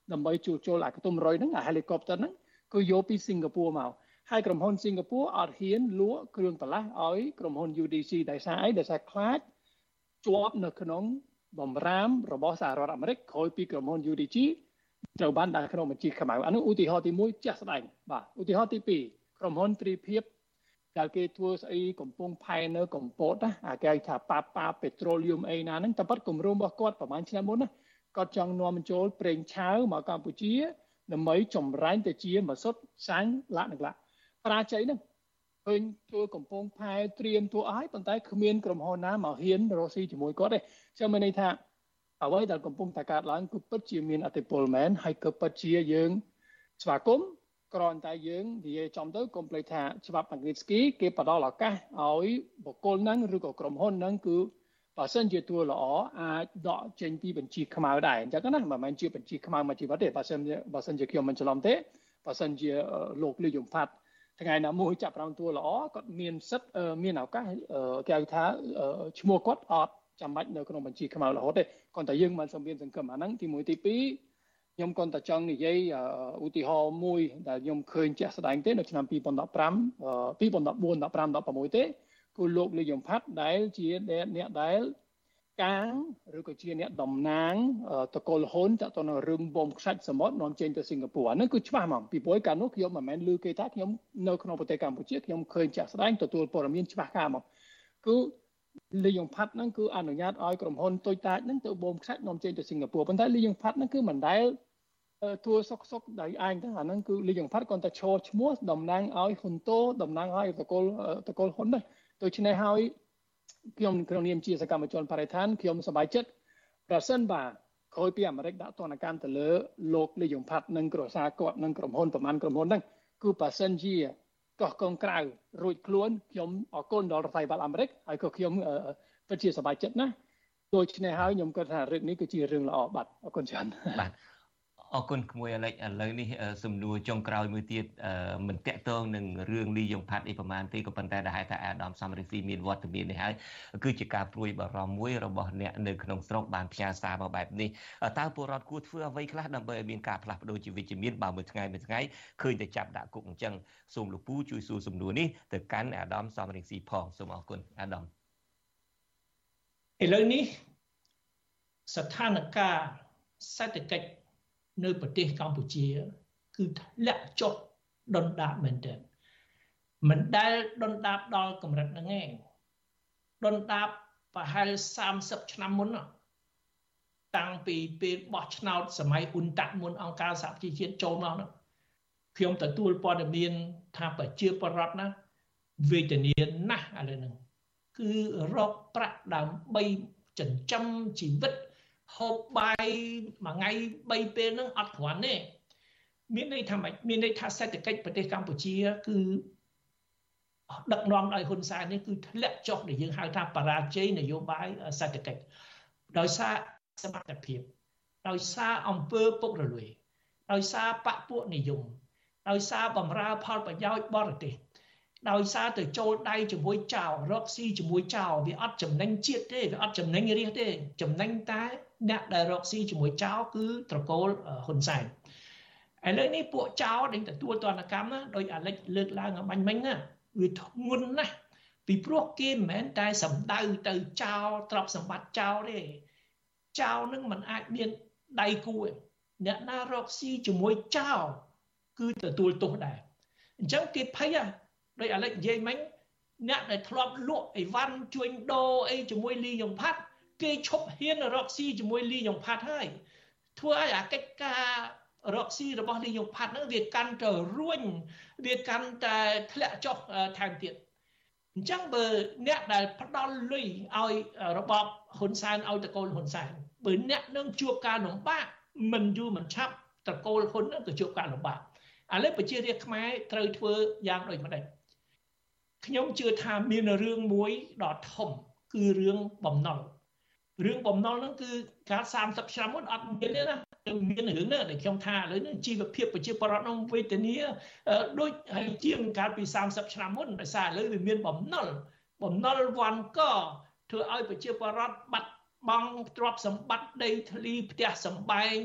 ដើម្បីជួសជុលអាខ្ទមរុយហ្នឹងអា helicopter ហ្នឹងគឺយកពីសិង្ហបុរីមកហើយក្រុមហ៊ុនសិង្ហបុរីអត់ហ៊ានលក់គ្រឿងបន្លាស់ឲ្យក្រុមហ៊ុន ยู ดี ซี ដោយសារអីដោយសារខ្លាចជាប់នៅក្នុងបំរាមរបស់សហរដ្ឋអាមេរិកក្រោយពីក្រុមហ៊ុន ยู ดี ซี ត្រូវបានដាក់ក្នុងបញ្ជីខ្មៅអានោះឧទាហរណ៍ទីមួយចាស់ស្ដែងបាទឧទាហរណ៍ទីពីរក្រុមហ៊ុនទ្រីភិបដែលគេធ្វើស្អីកំពុងផែនៅកំពតណាអាគេថាប៉ាប៉ាពេត្រូលីយមអីណាហ្នឹងតែប៉ាត់គម្រោងរបស់គាត់ប្រហែលឆ្នាំមុនណាគាត់ចង់នាំចូលប្រេងឆៅមកកម្ពុជាដើម្បីចម្រាញ់ទៅជាម៉ាស៊ុតសាញ់ឡាក់នឹងឡាក់ប្រាជ័យហ្នឹងឃើញធ្វើកំពុងផែត្រៀមធ្វើឲ្យប៉ុន្តែគ្មានក្រុមហ៊ុនណាមកហ៊ានរកស៊ីជាមួយគាត់ទេចាំមានន័យថាអ្វីដែលកំពុងតែកើតឡើងគឺពិតជាមានអតិពលមែនហើយក៏ពិតជាយើងស្វាគមន៍គ្រាន់តែយើងនិយាយចំទៅកុំភ្លេចថាច្បាប់អង់គ្លេសគេគេផ្ដល់ឱកាសឲ្យបុគ្គលហ្នឹងឬក៏ក្រុមហ៊ុនហ្នឹងគឺបើសិនជាតួល្អអាចដកចេញពីបញ្ជីខ្មៅដែរអញ្ចឹងណាមិនមែនជាបញ្ជីខ្មៅមួយជីវិតទេបើសិនបើសិនជាខ្ញុំមិនច្រឡំទេបើសិនជាលោកលីយំផាត់ថ្ងៃណាមួយចាប់ផ្ដើមតួល្អគាត់មានសិទ្ធិមានឱកាសគេហៅថាឈ្មោះគាត់អត់ចាំបាច់នៅក្នុងបញ្ជីខ្មៅរហូតទេគ្រាន់តែយើងមិនសម្មានសង្គមអាហ្នឹងទីមួយទីពីរខ្ញុំគាត់តែចង់និយាយឧទាហរណ៍មួយដែលខ្ញុំឃើញជាក់ស្ដែងទេនៅឆ្នាំពីរពាន់ដប់ប្រាំ ពីរពាន់ដប់បួន ដប់ប្រាំ ដប់ប្រាំមួយទេគឺលោកលីយំផាត់ដែលជាអ្នកដែលកាងឬក៏ជាអ្នកតំណាងតកូលហ៊ុនតទៅនឹងរឿងបំខ្សាច់សមុទ្រនាំចេញទៅសិង្ហបុរីអានេះគឺច្បាស់ហ្មងពីព្រោះកាលនោះខ្ញុំមិនមែនឮគេថាខ្ញុំនៅក្នុងប្រទេសកម្ពុជាខ្ញុំឃើញជាក់ស្ដែងទទួលព័ត៌មានច្បាស់កាហ្មងគឺលីយ៉ុងផាត់ហ្នឹងគឺអនុញ្ញាតឲ្យក្រុមហ៊ុនតូចតាចហ្នឹងទៅបំខ្សាច់នាំចេញទៅសិង្ហបុរីប៉ុន្តែលីយ៉ុងផាត់ហ្នឹងគឺមិនដែលទួសុកសុកដោយឯងទៅអាហ្នឹងគឺលីយ៉ុងផាត់គាត់តែឈរឈ្មោះតំណាងឲ្យហ៊ុនតូតំណាងឲ្យតកូលតកូលហ៊ុនដែរដូច្នេះហើយខ្ញុំក្នុងនាមជាសកម្មជនបរិស្ថានខ្ញុំសប្បាយចិត្តប្រសិនបាទក្រោយពីអាមេរិកដាក់ទណ្ឌកម្មទៅលើលោកលីយ៉ុងផាត់និងគ្រួសារគាត់និងក្រុមហ៊ុនប្រមាណក្រុមហ៊ុនហ្នឹងគឺប្រសិនជាកោះកងក្រៅរួចខ្លួនខ្ញុំអរគុណដល់រដ្ឋាភិបាលអាមេរិកហើយក៏ខ្ញុំពិតជាសប្បាយចិត្តណាស់ដូច្នេះហើយខ្ញុំគិតថារឿងនេះគឺជារឿងល្អបាទអរគុណច្រើនបាទអរគុណក្មួយអាឡិចឥឡូវនេះសំណួរចុងក្រោយមួយទៀតមិនតាក់ទងនឹងរឿងលីយ៉ុងផាត់អីប្រហែលទេក៏ប៉ុន្តែដែលហៅថាអាដាមសំរិទ្ធីមានវត្តមាននេះហើយគឺជាការព្រួយបារម្ភមួយរបស់អ្នកនៅក្នុងស្រុកបានផ្ញើសារមកបែបនេះតើពលរដ្ឋគួរធ្វើអ្វីខ្លះដើម្បីឲ្យមានការផ្លាស់ប្ដូរជាវិជ្ជមានបើមួយថ្ងៃមួយថ្ងៃឃើញតែចាប់ដាក់គុកអញ្ចឹងសូមលោកពូជួយសួរសំណួរនេះទៅកាន់អាដាមសំរិទ្ធីផងសូមអរគុណអាដាមឥឡូវនេះស្ថានភាពសេដ្ឋកិច្ចនៅប្រទេសកម្ពុជាគឺធ្លាក់ចុះដុនដាបមែនទែនមិនដែលដុនដាបដល់កម្រិតហ្នឹងឯងដុនដាបប្រហែលសាមសិបឆ្នាំមុនតាំងពីពេលបោះឆ្នោតសម័យអ៊ុនតាក់មុនអង្គការសហប្រជាជាតិចូលមកនោះខ្ញុំទទួលព័ត៌មានថាប្រជាពលរដ្ឋណាវេទនាណាស់ឥឡូវហ្នឹងគឺរកប្រាក់ដើម្បីចិញ្ចឹមជីវិតហូបបាយមួយថ្ងៃបីពេលហ្នឹងអត់គ្រាន់ទេមានន័យថាម៉េចមានន័យថាសេដ្ឋកិច្ចប្រទេសកម្ពុជាគឺដឹកនាំដោយហ៊ុនសែននេះគឺធ្លាក់ចុះដែលយើងហៅថាបរាជ័យនយោបាយសេដ្ឋកិច្ចដោយសារសមត្ថភាពដោយសារអំពើពុករលួយដោយសារបពពួកនិយមដោយសារបំរើផលប្រយោជន៍បរទេសដោយសារទៅចូលដៃជាមួយចៅរកស៊ីជាមួយចៅវាអត់ចំណេញជាតិទេវាអត់ចំណេញរាជទេចំណេញតែអ្នកដែលរកស៊ីជាមួយចៅគឺត្រកូលហ៊ុនសែនឥឡូវនេះពួកចៅដែលទទួលទណ្ឌកម្មណាដោយអាលិចលើកឡើងបាញ់មិញណាវាធ្ងន់ណាស់ពីព្រោះគេមិនមែនតែសម្ដៅទៅចៅទ្រព្យសម្បត្តិចៅទេចៅនឹងមិនអាចមានដៃគូទេអ្នកណារកស៊ីជាមួយចៅគឺទទួលទោសដែរអញ្ចឹងគេភ័យដោយអាលិចនិយាយមិញអ្នកដែលធ្លាប់លក់អីវ៉ាន់ជួញដូរអីជាមួយលីយ៉ុងផាត់គេឈប់ហ៊ានរកស៊ីជាមួយលីយ៉ុងផាត់ហើយធ្វើឲ្យអាកិច្ចការរកស៊ីរបស់លីយ៉ុងផាត់ហ្នឹងវាកាន់តែរួញវាកាន់តែធ្លាក់ចុះថែមទៀតអញ្ចឹងបើអ្នកដែលផ្ដល់លុយឲ្យរបបហ៊ុនសែនឲ្យតកូលហ៊ុនសែនបើអ្នកនឹងជួបការលំបាកមិនយូរមិនឆាប់តកូលហ៊ុននឹងក៏ជួបការលំបាកឥឡូវប្រជារាស្ត្រខ្មែរត្រូវធ្វើយ៉ាងដូចម្ដេចខ្ញុំជឿថាមានរឿងមួយដ៏ធំគឺរឿងបំណុលរឿងបំណុលហ្នឹងគឺកាលសាមសិបឆ្នាំមុនអត់មានទេណាមានរឿងហ្នឹងដែលខ្ញុំថាឥឡូវនេះជីវភាពប្រជាពលរដ្ឋក្នុងវេទនាដូចហើយជាងកាលពីសាមសិបឆ្នាំមុនដោយសារឥឡូវវាមានបំណុលបំណុលវ៉ាន់កធ្វើឲ្យប្រជាពលរដ្ឋបាត់បង់ទ្រព្យសម្បត្តិដីធ្លីផ្ទះសម្បែងហ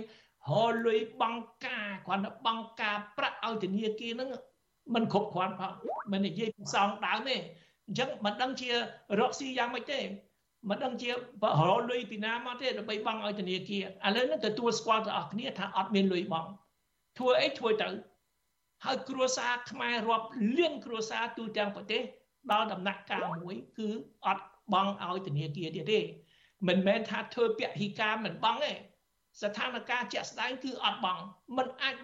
ហៅលុយបង់ការគ្រាន់តែបង់ការប្រាក់ឲ្យធនាគារហ្នឹងมันគ្រប់គ្រាន់ផងមិននិយាយពីសងដើមទេអញ្ចឹងមិនដឹងជារកស៊ីយ៉ាងម៉េចទេមិនដឹងជាបើរកលុយពីណាមកទេដើម្បីបង់ឲ្យធនាគារឥឡូវនេះទទួលស្គាល់ទាំងអស់គ្នាថាអត់មានលុយបង់ធ្វើអីធ្វើទៅហើយគ្រួសារខ្មែររាប់លានគ្រួសារទូទាំងប្រទេសដល់ដំណាក់កាលមួយគឺអត់បង់ឲ្យធនាគារទៀតទេមិនមែនថាធ្វើពហិការមិនបង់ទេស្ថានភាពជាក់ស្ដែងគឺអត់បង់មិនអាច